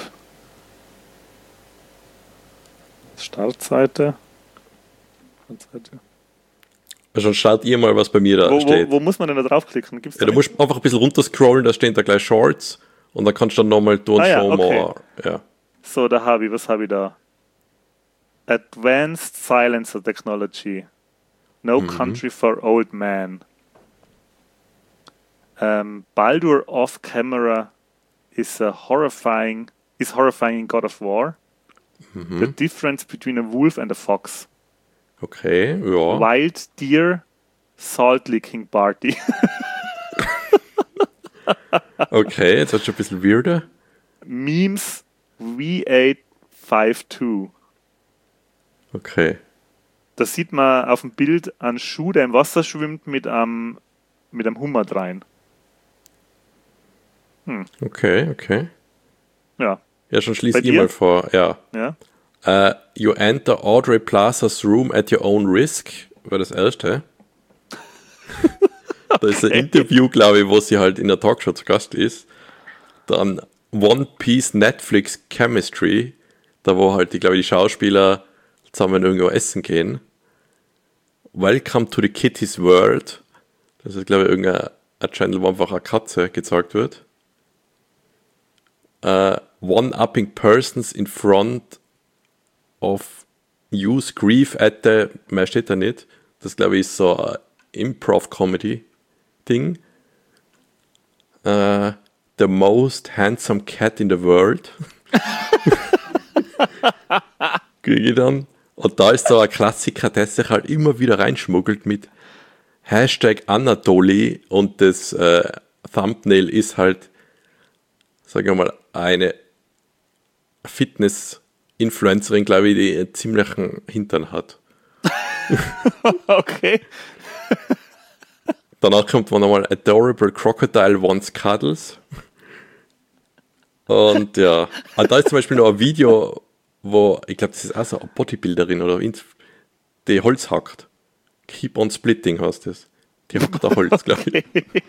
S1: Startseite. Startseite.
S2: Also schaut ihr mal, was bei mir da
S1: Wo,
S2: steht.
S1: wo, wo muss man denn da draufklicken? Gibt's da
S2: Ja, du
S1: nicht?
S2: musst einfach ein bisschen runterscrollen, da stehen da gleich Shorts und dann kannst du dann nochmal Don't
S1: Ah ja,
S2: Show
S1: okay.
S2: More. Ja.
S1: So, da habe ich, was habe ich da? Advanced Silencer Technology. No
S2: Mhm.
S1: Country for Old Men. Um, Baldur off camera is a horrifying is horrifying in God of War.
S2: Mhm.
S1: The difference between a wolf and a fox.
S2: Okay, ja.
S1: Wild deer salt licking party.
S2: Okay, jetzt wird schon ein bisschen weirder.
S1: Memes V acht fünfundfünfzig.
S2: Okay.
S1: Da sieht man auf dem Bild einen Schuh, der im Wasser schwimmt, mit einem, mit einem Hummer rein.
S2: Okay, okay.
S1: Ja,
S2: Ja, schon schließ
S1: Bei
S2: ich
S1: dir?
S2: mal vor. Ja.
S1: ja.
S2: Uh, you enter Audrey Plazas room at your own risk. War das erste. Da ist ein Interview, glaube ich, wo sie halt in der Talkshow zu Gast ist. Dann One Piece Netflix Chemistry. Da wo halt, die, glaube ich, die Schauspieler zusammen irgendwo essen gehen. Welcome to the Kitty's World. Das ist, glaube ich, irgendein ein Channel, wo einfach eine Katze gezeigt wird. Uh, One-upping persons in front of use grief at the, mehr steht da nicht. Das, glaube ich, ist so ein Improv-Comedy-Ding. Uh, the most handsome cat in the world. Kriege ich dann. Und da ist so ein Klassiker, der sich halt immer wieder reinschmuggelt mit Hashtag Anatoly und das äh, Thumbnail ist halt, sagen wir mal, eine Fitness-Influencerin, glaube ich, die einen ziemlichen Hintern hat.
S1: Okay.
S2: Danach kommt man nochmal Adorable Crocodile Wants Cuddles. Und ja, und da ist zum Beispiel noch ein Video, wo, ich glaube, das ist auch so eine Bodybuilderin oder Inf- die Holz hackt. Keep on Splitting heißt das. Die hackt da Holz, glaube ich.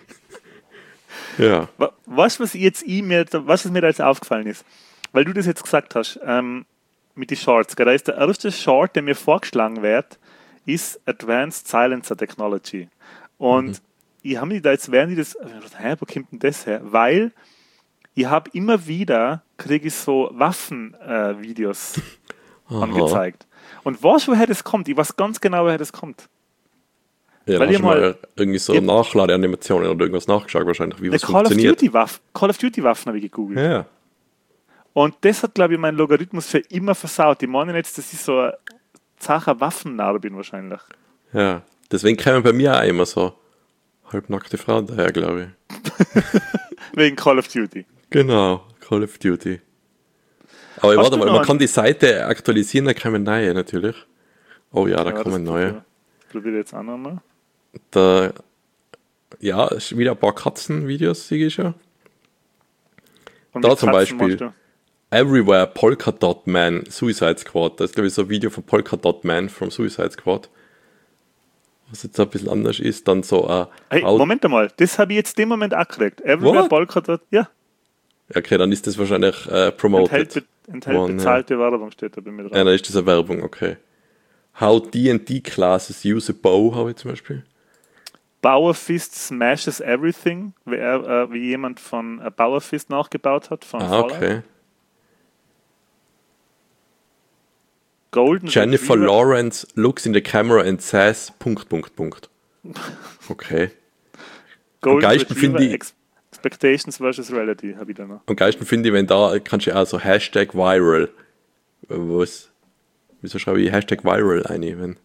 S2: Ja.
S1: Wa- Was, was jetzt ich mir, was was mir da jetzt aufgefallen ist, weil du das jetzt gesagt hast, ähm, mit den Shorts, gell, da ist der erste Short, der mir vorgeschlagen wird, ist Advanced Silencer Technology. Und
S2: Mhm.
S1: ich habe mich da jetzt, während ich das, ich hab gedacht, hä, wo kommt denn das her? Weil ich habe immer wieder, kriege ich so Waffen-Videos angezeigt. Und weißt du, woher das kommt? Ich weiß ganz genau, woher das kommt.
S2: Ja,
S1: Weil
S2: da hast
S1: ihr
S2: du mal
S1: mal-
S2: irgendwie so
S1: ihr-
S2: Nachladeanimationen oder irgendwas nachgeschaut wahrscheinlich, wie
S1: Eine
S2: was
S1: Call of
S2: funktioniert.
S1: Duty Waffen, Call of Duty Waffen habe ich gegoogelt.
S2: Ja.
S1: Und das hat, glaube ich, meinen Logarithmus für immer versaut. Die meinen jetzt, dass ich so ein zacher Waffennarr bin wahrscheinlich.
S2: Ja. Deswegen kommen bei mir auch immer so halbnackte Frauen daher, glaube ich.
S1: Wegen Call of Duty.
S2: Genau, Call of Duty. Aber
S1: Hast
S2: warte
S1: du
S2: mal,
S1: noch
S2: man
S1: einen?
S2: kann die Seite aktualisieren, da kommen neue natürlich. Oh ja, da
S1: Ja,
S2: kommen
S1: das
S2: neue.
S1: probier- Probiere jetzt auch nochmal.
S2: Da, ja, ist wieder ein paar Katzenvideos, sehe ich schon.
S1: Und
S2: Da
S1: mit
S2: zum
S1: Katzen
S2: Beispiel.
S1: machst du-
S2: Everywhere Polka Dot Man Suicide Squad. Das ist, glaube ich, so ein Video von Polka Dot Man vom Suicide Squad. Was jetzt ein bisschen anders ist, dann so ein.
S1: Hey,
S2: How-
S1: Moment einmal, das habe ich jetzt dem Moment auch gekriegt. Everywhere
S2: What?
S1: Polka dort, ja,
S2: Okay, dann ist das wahrscheinlich äh, promoted.
S1: enthält, be enthält
S2: One, ja.
S1: bezahlte Werbung, steht da bei mir drauf.
S2: Ja, dann ist das eine Werbung, okay. How D and D classes use a bow, habe ich zum Beispiel.
S1: Bauerfist smashes everything, wie, er, äh, wie jemand von äh, Bauerfist nachgebaut hat. Von
S2: Ah,
S1: Fallout.
S2: okay.
S1: Golden
S2: Jennifer
S1: Retriever-
S2: Lawrence looks in the camera and says, Punkt, Punkt, Punkt. Okay.
S1: Golden
S2: geilsten
S1: Retriever
S2: finde ich-
S1: Ex Expectations versus Reality habe ich da noch.
S2: Am geilsten finde ich, wenn da kannst du auch so Hashtag viral. Was? Wieso schreibe ich Hashtag viral ein? Wenn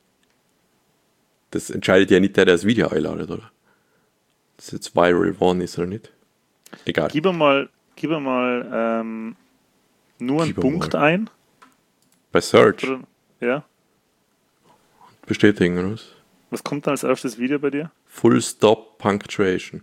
S2: das entscheidet ja nicht der, der das Video einladet, oder? Das jetzt viral one ist oder nicht. Egal.
S1: Gib mir mal, gib mir mal ähm, nur einen
S2: Gib mir
S1: Punkt
S2: mal.
S1: ein.
S2: Bei Search
S1: Oder, ja.
S2: bestätigen, oder was?
S1: Was kommt dann als erstes Video bei dir?
S2: Full Stop Punctuation.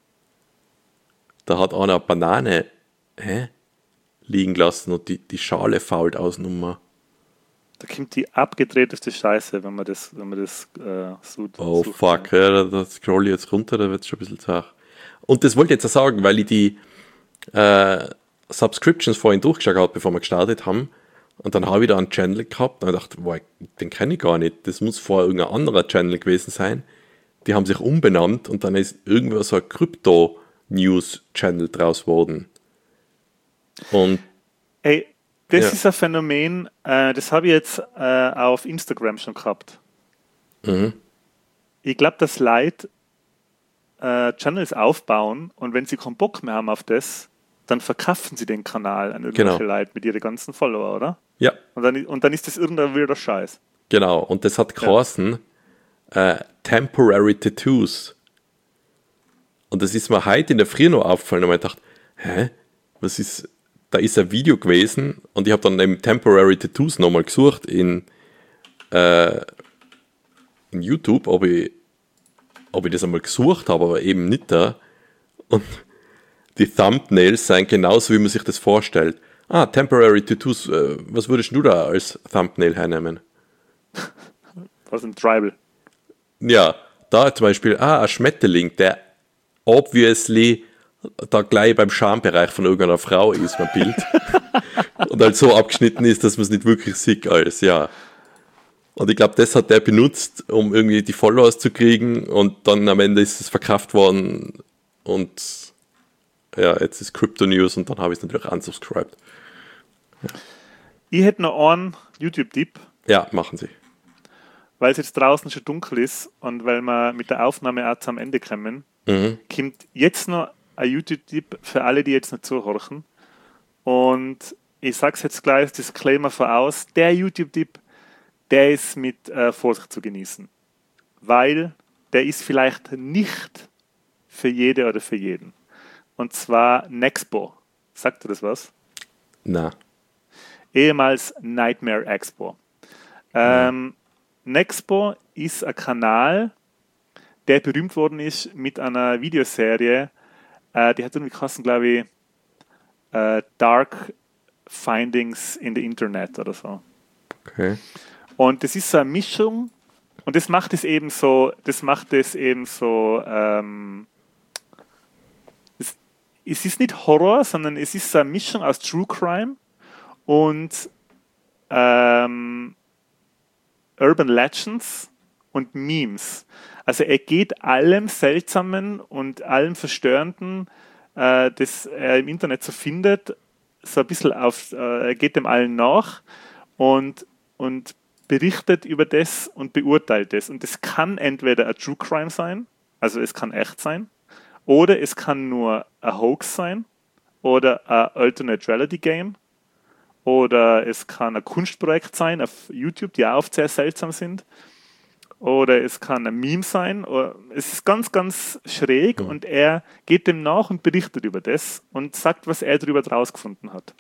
S2: Da hat einer eine Banane hä, liegen lassen und die, die Schale fault aus Nummer.
S1: Da kommt die abgedrehteste Scheiße, wenn man das, wenn man das äh, so
S2: Oh
S1: sucht.
S2: fuck, ja, da, da scroll ich jetzt runter, da wird es schon ein bisschen zart. Und das wollte ich jetzt auch sagen, weil ich die äh, Subscriptions vorhin durchgeschaut habe, bevor wir gestartet haben. Und dann habe ich da einen Channel gehabt und ich dachte, boah, den kenne ich gar nicht. Das muss vorher irgendein anderer Channel gewesen sein. Die haben sich umbenannt und dann ist irgendwo so ein Krypto-News-Channel draus geworden. Und
S1: Ey, das
S2: Ja.
S1: ist ein Phänomen, äh, das habe ich jetzt äh, auf Instagram schon gehabt.
S2: mhm.
S1: Ich glaube, dass Leute äh, Channels aufbauen und wenn sie keinen Bock mehr haben auf das, dann verkaufen sie den Kanal an irgendwelche
S2: Genau.
S1: Leute mit ihren ganzen Follower, oder?
S2: Ja,
S1: Und dann, und dann ist das irgendein wilder Scheiß.
S2: genau. Und das hat geheißen äh, Temporary Tattoos. Und das ist mir heute in der Früh noch aufgefallen und ich dachte, hä, was ist, da ist ein Video gewesen und ich habe dann eben Temporary Tattoos nochmal gesucht in, äh, in YouTube, ob ich, ob ich das einmal gesucht habe, aber eben nicht da. Und die Thumbnails sind genauso, wie man sich das vorstellt. Ah, Temporary Tattoos, äh, was würdest du da als Thumbnail hernehmen?
S1: Was ein Tribal.
S2: Ja, da zum Beispiel, ah, ein Schmetterling, der obviously da gleich beim Schambereich von irgendeiner Frau ist, mein Bild. Und halt so abgeschnitten ist, dass man es nicht wirklich sieht alles, ja. Und ich glaube, das hat der benutzt, um irgendwie die Followers zu kriegen und dann am Ende ist es verkauft worden und ja, jetzt ist Crypto News und dann habe ich es natürlich unsubscribed.
S1: Ich hätte noch einen YouTube-Tipp,
S2: Ja, machen Sie.
S1: weil es jetzt draußen schon dunkel ist und weil wir mit der Aufnahme auch zum Ende kommen,
S2: Mhm.
S1: kommt jetzt noch ein YouTube-Tipp für alle, die jetzt noch zuhören. Und ich sage es jetzt gleich, Disclaimer voraus, der YouTube-Tipp, der ist mit äh, Vorsicht zu genießen. Weil der ist vielleicht nicht für jede oder für jeden. Und zwar Nexpo. Sagt dir das was?
S2: Na,
S1: Ehemals Nightmare Expo. Ähm, Nexpo ist ein Kanal, der berühmt worden ist mit einer Videoserie, äh, die hat irgendwie geheißen, glaube ich, äh, Dark Findings in the Internet oder so.
S2: okay.
S1: Und das ist so eine Mischung und das macht es eben so, das macht es eben so, ähm, es, es ist nicht Horror, sondern es ist so eine Mischung aus True Crime und ähm, Urban Legends und Memes. Also er geht allem Seltsamen und allem Verstörenden, äh, das er im Internet so findet, so ein bisschen auf, äh, er geht dem allen nach und, und berichtet über das und beurteilt das. Und das kann entweder ein True Crime sein, also es kann echt sein, oder es kann nur ein Hoax sein oder ein Alternate Reality Game oder es kann ein Kunstprojekt sein auf YouTube, die auch oft sehr seltsam sind. Oder es kann ein Meme sein. Oder es ist ganz, ganz schräg und er geht dem nach und berichtet über das und sagt, was er darüber rausgefunden hat.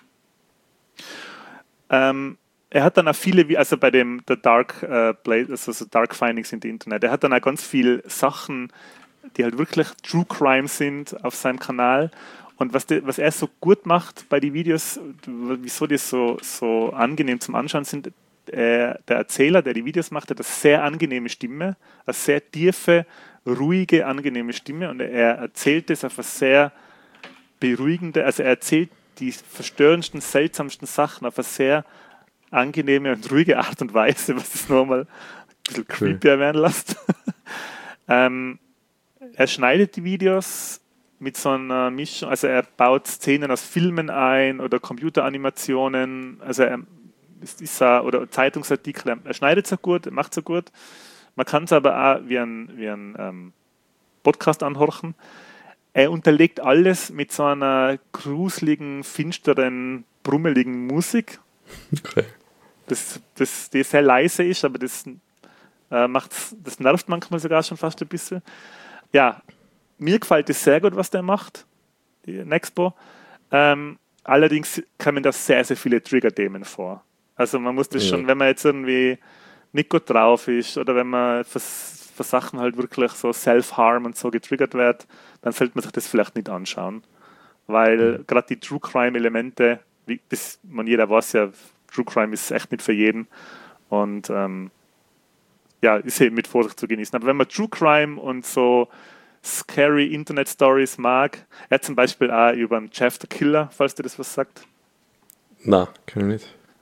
S1: Ähm, er hat dann auch viele, also bei dem The Dark, äh, Place, also so Dark Findings in the Internet, er hat dann auch ganz viele Sachen, die halt wirklich True Crime sind auf seinem Kanal. Und was, de, was er so gut macht bei den Videos, wieso die so, so angenehm zum Anschauen sind, äh, der Erzähler, der die Videos macht, hat eine sehr angenehme Stimme, eine sehr tiefe, ruhige, angenehme Stimme und er erzählt das auf eine sehr beruhigende, also er erzählt die verstörendsten, seltsamsten Sachen auf eine sehr angenehme und ruhige Art und Weise, was es nochmal ein bisschen creepier werden lässt. ähm, er schneidet die Videos mit so einer Mischung, also er baut Szenen aus Filmen ein oder Computeranimationen, also er ist, ist er, oder Zeitungsartikel, er schneidet es auch gut, er macht es auch gut. Man kann es aber auch wie ein, wie ein ähm, Podcast anhorchen. Er unterlegt alles mit so einer gruseligen, finsteren, brummeligen Musik.
S2: Okay.
S1: Das, das, die sehr leise ist, aber das, äh, macht's, das nervt manchmal sogar schon fast ein bisschen. Ja, mir gefällt es sehr gut, was der macht, die Nexpo. Ähm, allerdings kommen da sehr, sehr viele Trigger-Themen vor. Also man muss das ja. schon, wenn man jetzt irgendwie nicht gut drauf ist oder wenn man für, für Sachen halt wirklich so Self-Harm und so getriggert wird, dann sollte man sich das vielleicht nicht anschauen. Weil mhm. gerade die True-Crime-Elemente, wie das man jeder weiß ja, True Crime ist echt nicht für jeden und ähm, ja, ist eben mit Vorsicht zu genießen. Aber wenn man True Crime und so scary Internet-Stories mag, er zum Beispiel auch über den Jeff the Killer, falls dir das was sagt.
S2: Na, kann ich nicht.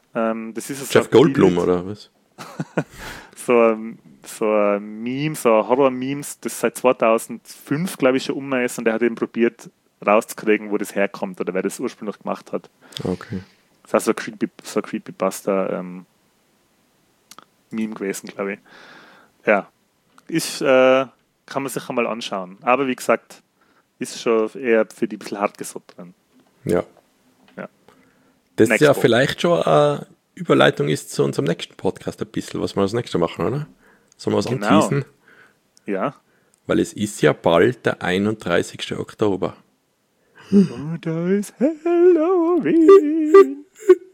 S1: Ähm, das ist so
S2: Jeff
S1: ein
S2: Goldblum,
S1: Bild,
S2: oder was?
S1: so, ein- so ein Meme, so ein Horror-Memes, das seit zweitausendfünf, glaube ich, schon um ist und er hat eben probiert rauszukriegen, wo das herkommt oder wer das ursprünglich gemacht hat.
S2: Okay.
S1: Das ist auch so ein, Creepy, so ein Creepypasta ähm, Meme gewesen, glaube ich. Ja, ist, äh, kann man sich einmal anschauen. Aber wie gesagt, ist schon eher für die ein bisschen hartgesottenen.
S2: Ja.
S1: Ja.
S2: Das
S1: Nächste
S2: ja
S1: Woche.
S2: vielleicht schon eine Überleitung ist zu unserem nächsten Podcast ein bisschen, was wir als nächstes machen, oder? Sollen wir was
S1: Genau.
S2: anteasen?
S1: Ja.
S2: Weil es ist ja bald der einunddreißigsten Oktober.
S1: Oh, da ist Halloween.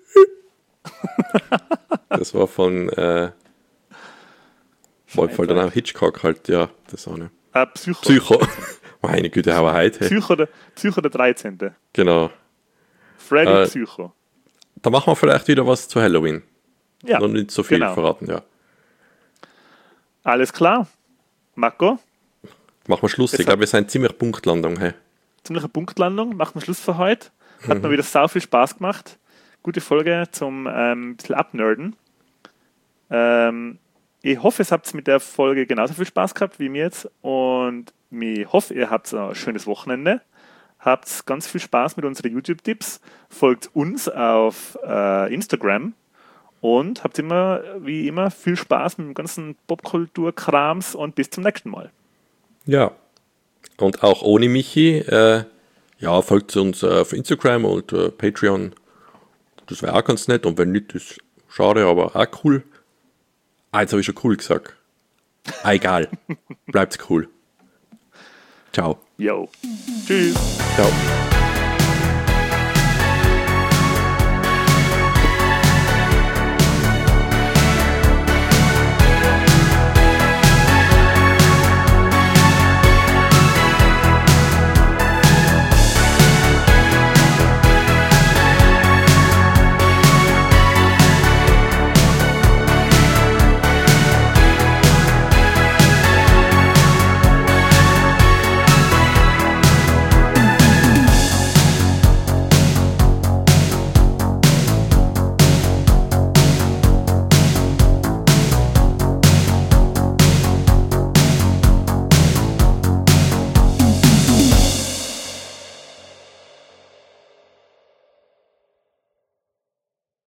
S2: Das war von äh, voll dann auch Hitchcock halt, ja, das auch nicht.
S1: Ah, Psycho.
S2: Psycho. Meine Güte, aber heute. Hey.
S1: Psycho, der, Psycho der dreizehnte.
S2: Genau.
S1: Freddy
S2: Äh,
S1: Psycho.
S2: Da machen wir vielleicht wieder was zu Halloween.
S1: Ja,
S2: Noch nicht so viel
S1: genau.
S2: verraten, ja.
S1: Alles klar. Marco,
S2: Machen wir Schluss.
S1: Es
S2: Ich glaube, wir sind ziemlich Punktlandung. Hey.
S1: ziemliche Punktlandung. Machen wir Schluss für heute. Hat mir wieder sau viel Spaß gemacht. Gute Folge zum ähm, ein bisschen Abnerden. Ähm, ich hoffe, es habt mit der Folge genauso viel Spaß gehabt wie mir jetzt. Und ich hoffe, ihr habt ein schönes Wochenende. Habt ganz viel Spaß mit unseren YouTube-Tipps. Folgt uns auf äh, Instagram. Und habt immer, wie immer, viel Spaß mit dem ganzen Popkultur-Krams und bis zum nächsten Mal.
S2: Ja. Und auch ohne Michi, äh, ja, folgt uns äh, auf Instagram und äh, Patreon. Das wäre auch ganz nett. Und wenn nicht, ist schade, aber auch cool. Ah, jetzt habe ich schon cool gesagt. Ah, egal. Bleibt's cool. Ciao.
S1: Yo. Tschüss.
S2: Ciao.